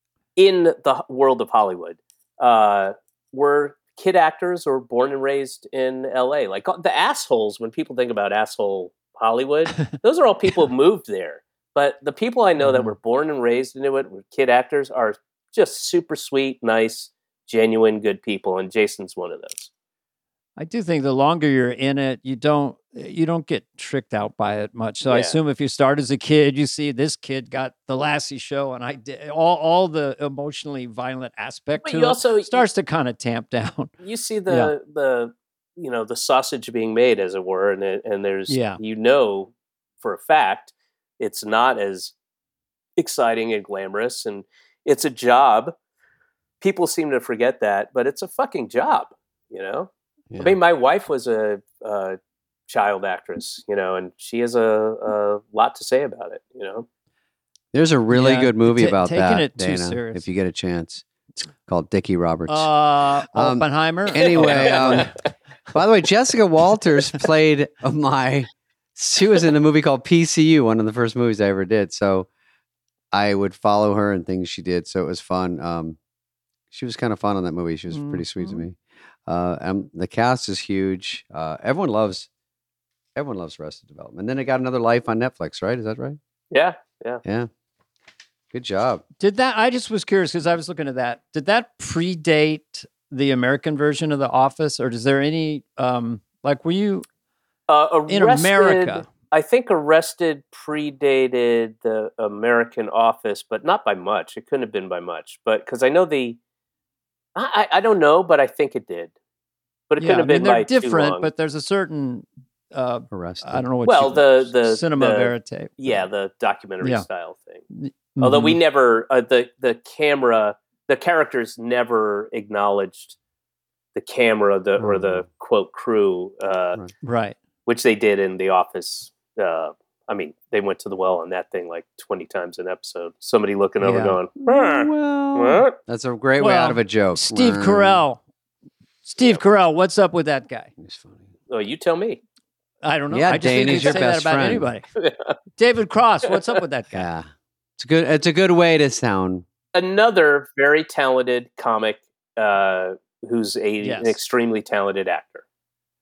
in the world of Hollywood uh, were kid actors or born and raised in L A. Like the assholes, when people think about asshole Hollywood, those are all people who moved there. But the people I know that Mhm. were born and raised into it, were kid actors, are just super sweet, nice, genuine, good people. And Jason's one of those. I do think the longer you're in it, you don't you don't get tricked out by it much. So I Yeah. assume if you start as a kid, you see this kid got the Lassie show, and I did all all the emotionally violent aspect But to you it also starts to kind of tamp down. you see the the you know the sausage being made, as it were, and it, and there's Yeah. you know for a fact it's not as exciting and glamorous, and it's a job. People seem to forget that, but it's a fucking job. You know, Yeah. I mean, my wife was a, a child actress, you know, and she has a, a lot to say about it. You know, There's a really Yeah, good movie ta- about taking that, it too Dana, serious. if you get a chance. It's called Dickie Roberts. Uh, Um, Oppenheimer. anyway, um, by the way, Jessica Walters played my. She was in a movie called P C U, one of the first movies I ever did. So I would follow her and things she did. So it was fun. Um, she was kind of fun on that movie. She was pretty sweet to Mhm. me. Uh, and the cast is huge. Uh, everyone loves. Everyone loves Arrested Development. And then it got another life on Netflix, right? Is that right? yeah, yeah. Yeah. Good job. Did that? I just was curious because I was looking at that. Did that predate the American version of The Office, or is there any um like were you Uh, Arrested, in America? I think Arrested predated the American Office, but not by much. It couldn't have been by much, but because I know the, I, I I don't know, but I think it did. But it Yeah, couldn't I have mean been they're by too different, long. but there's a certain uh Arrested. I don't know what. Well, you, the- the- cinema the- verite. yeah, the documentary Yeah. style thing. Mhm. Although we never, uh, the the camera, the characters never acknowledged the camera, the or the Oh. quote crew, uh, Right. right. which they did in The Office. Uh, I mean, they went to the well on that thing like twenty times an episode. Somebody looking over, Yeah. going, "Huh, Well, what?" that's a great way Well, out of a joke. Steve Wow. Carell. Steve Carell, what's up with that guy? He's funny. Oh, you tell me. I don't know. Yeah, I just think Dane you is your say that best about friend. anybody. David Cross, what's up with that guy? Yeah. It's a good it's a good way to sound. Another very talented comic uh, who's a, Yes. an extremely talented actor.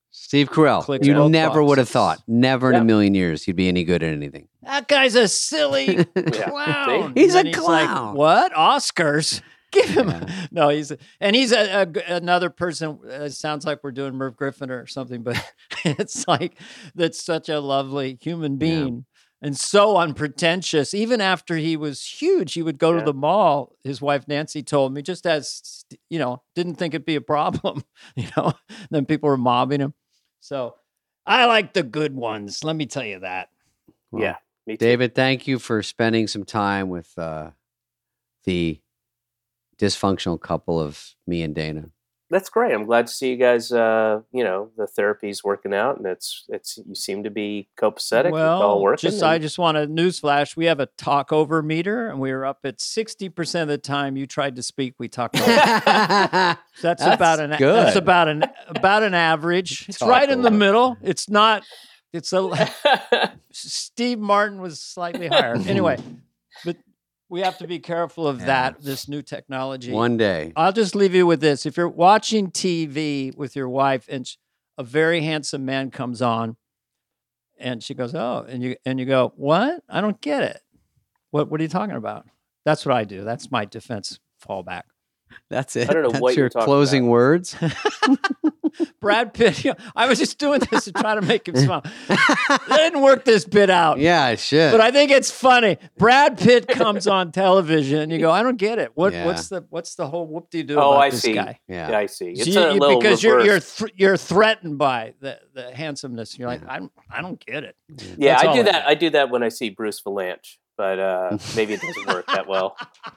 Steve Carell. Clicks You both never would have boxes. thought, never in Yep. a million years, he'd be any good at anything. That guy's a silly clown. He's And a he's clown. Like, what? Oscars? Give him. Yeah. No, he's a, and he's a, a, another person. Uh, it sounds like we're doing Merv Griffin or something, but it's like that's such a lovely human being and so unpretentious. Even after he was huge, he would go Yeah. to the mall. His wife Nancy told me, just as you know, didn't think it'd be a problem. You know, then people were mobbing him. So I like the good ones. Let me tell you that. Well, Yeah, me too. David, thank you for spending some time with uh, the dysfunctional couple of me and Dana. That's great. I'm glad to see you guys. Uh, you know, the therapy's working out, and it's it's. You seem to be copacetic. It's all Well, working. just I and- just want a newsflash. We have a talk over meter, and we were up at sixty percent of the time you tried to speak. We talked. Over. that's, That's about an good. that's about an about an average. It's Talk right in the over. middle. It's not. It's a Steve Martin was slightly higher. Anyway, but we have to be careful of Yeah. that. This new technology. One day. I'll just leave you with this. If you're watching T V with your wife and sh- a very handsome man comes on and she goes, "Oh," and you and you go, "What? I don't get it. What what are you talking about?" That's what I do. That's my defense fallback. That's it. I don't know That's what your you're talking closing about. words. Brad Pitt, you know, I was just doing this to try to make him smile. I didn't work this bit out. Yeah, I should. But I think it's funny. Brad Pitt comes on television and you go, "I don't get it. What Yeah. what's the what's the whole whoop de doo Oh, about I this see. guy?" yeah. Yeah, I see. It's So a you- little because you're you're reverse. th- you're threatened by the, the handsomeness. You're like, Yeah. I don't I don't get it. Yeah, That's I all do I that. do. I do that when I see Bruce Valanche, but uh, maybe it doesn't work that well.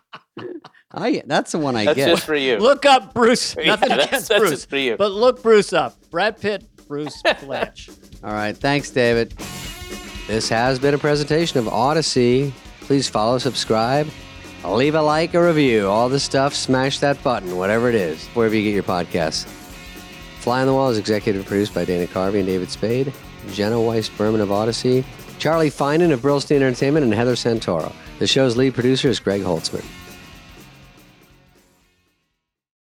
I, that's the one I That's get. just for you. Look up Bruce. Yeah, Nothing that's- against that's Bruce, just for you. but look Bruce up. Brad Pitt, Bruce Blanche. All right. Thanks, David. This has been a presentation of Odyssey. Please follow, subscribe, leave a like, a review, all the stuff. Smash that button, whatever it is, wherever you get your podcasts. Fly on the Wall is executive produced by Dana Carvey and David Spade, Jenna Weiss Berman of Odyssey, Charlie Finan of Brillstein Entertainment, and Heather Santoro. The show's lead producer is Greg Holtzman.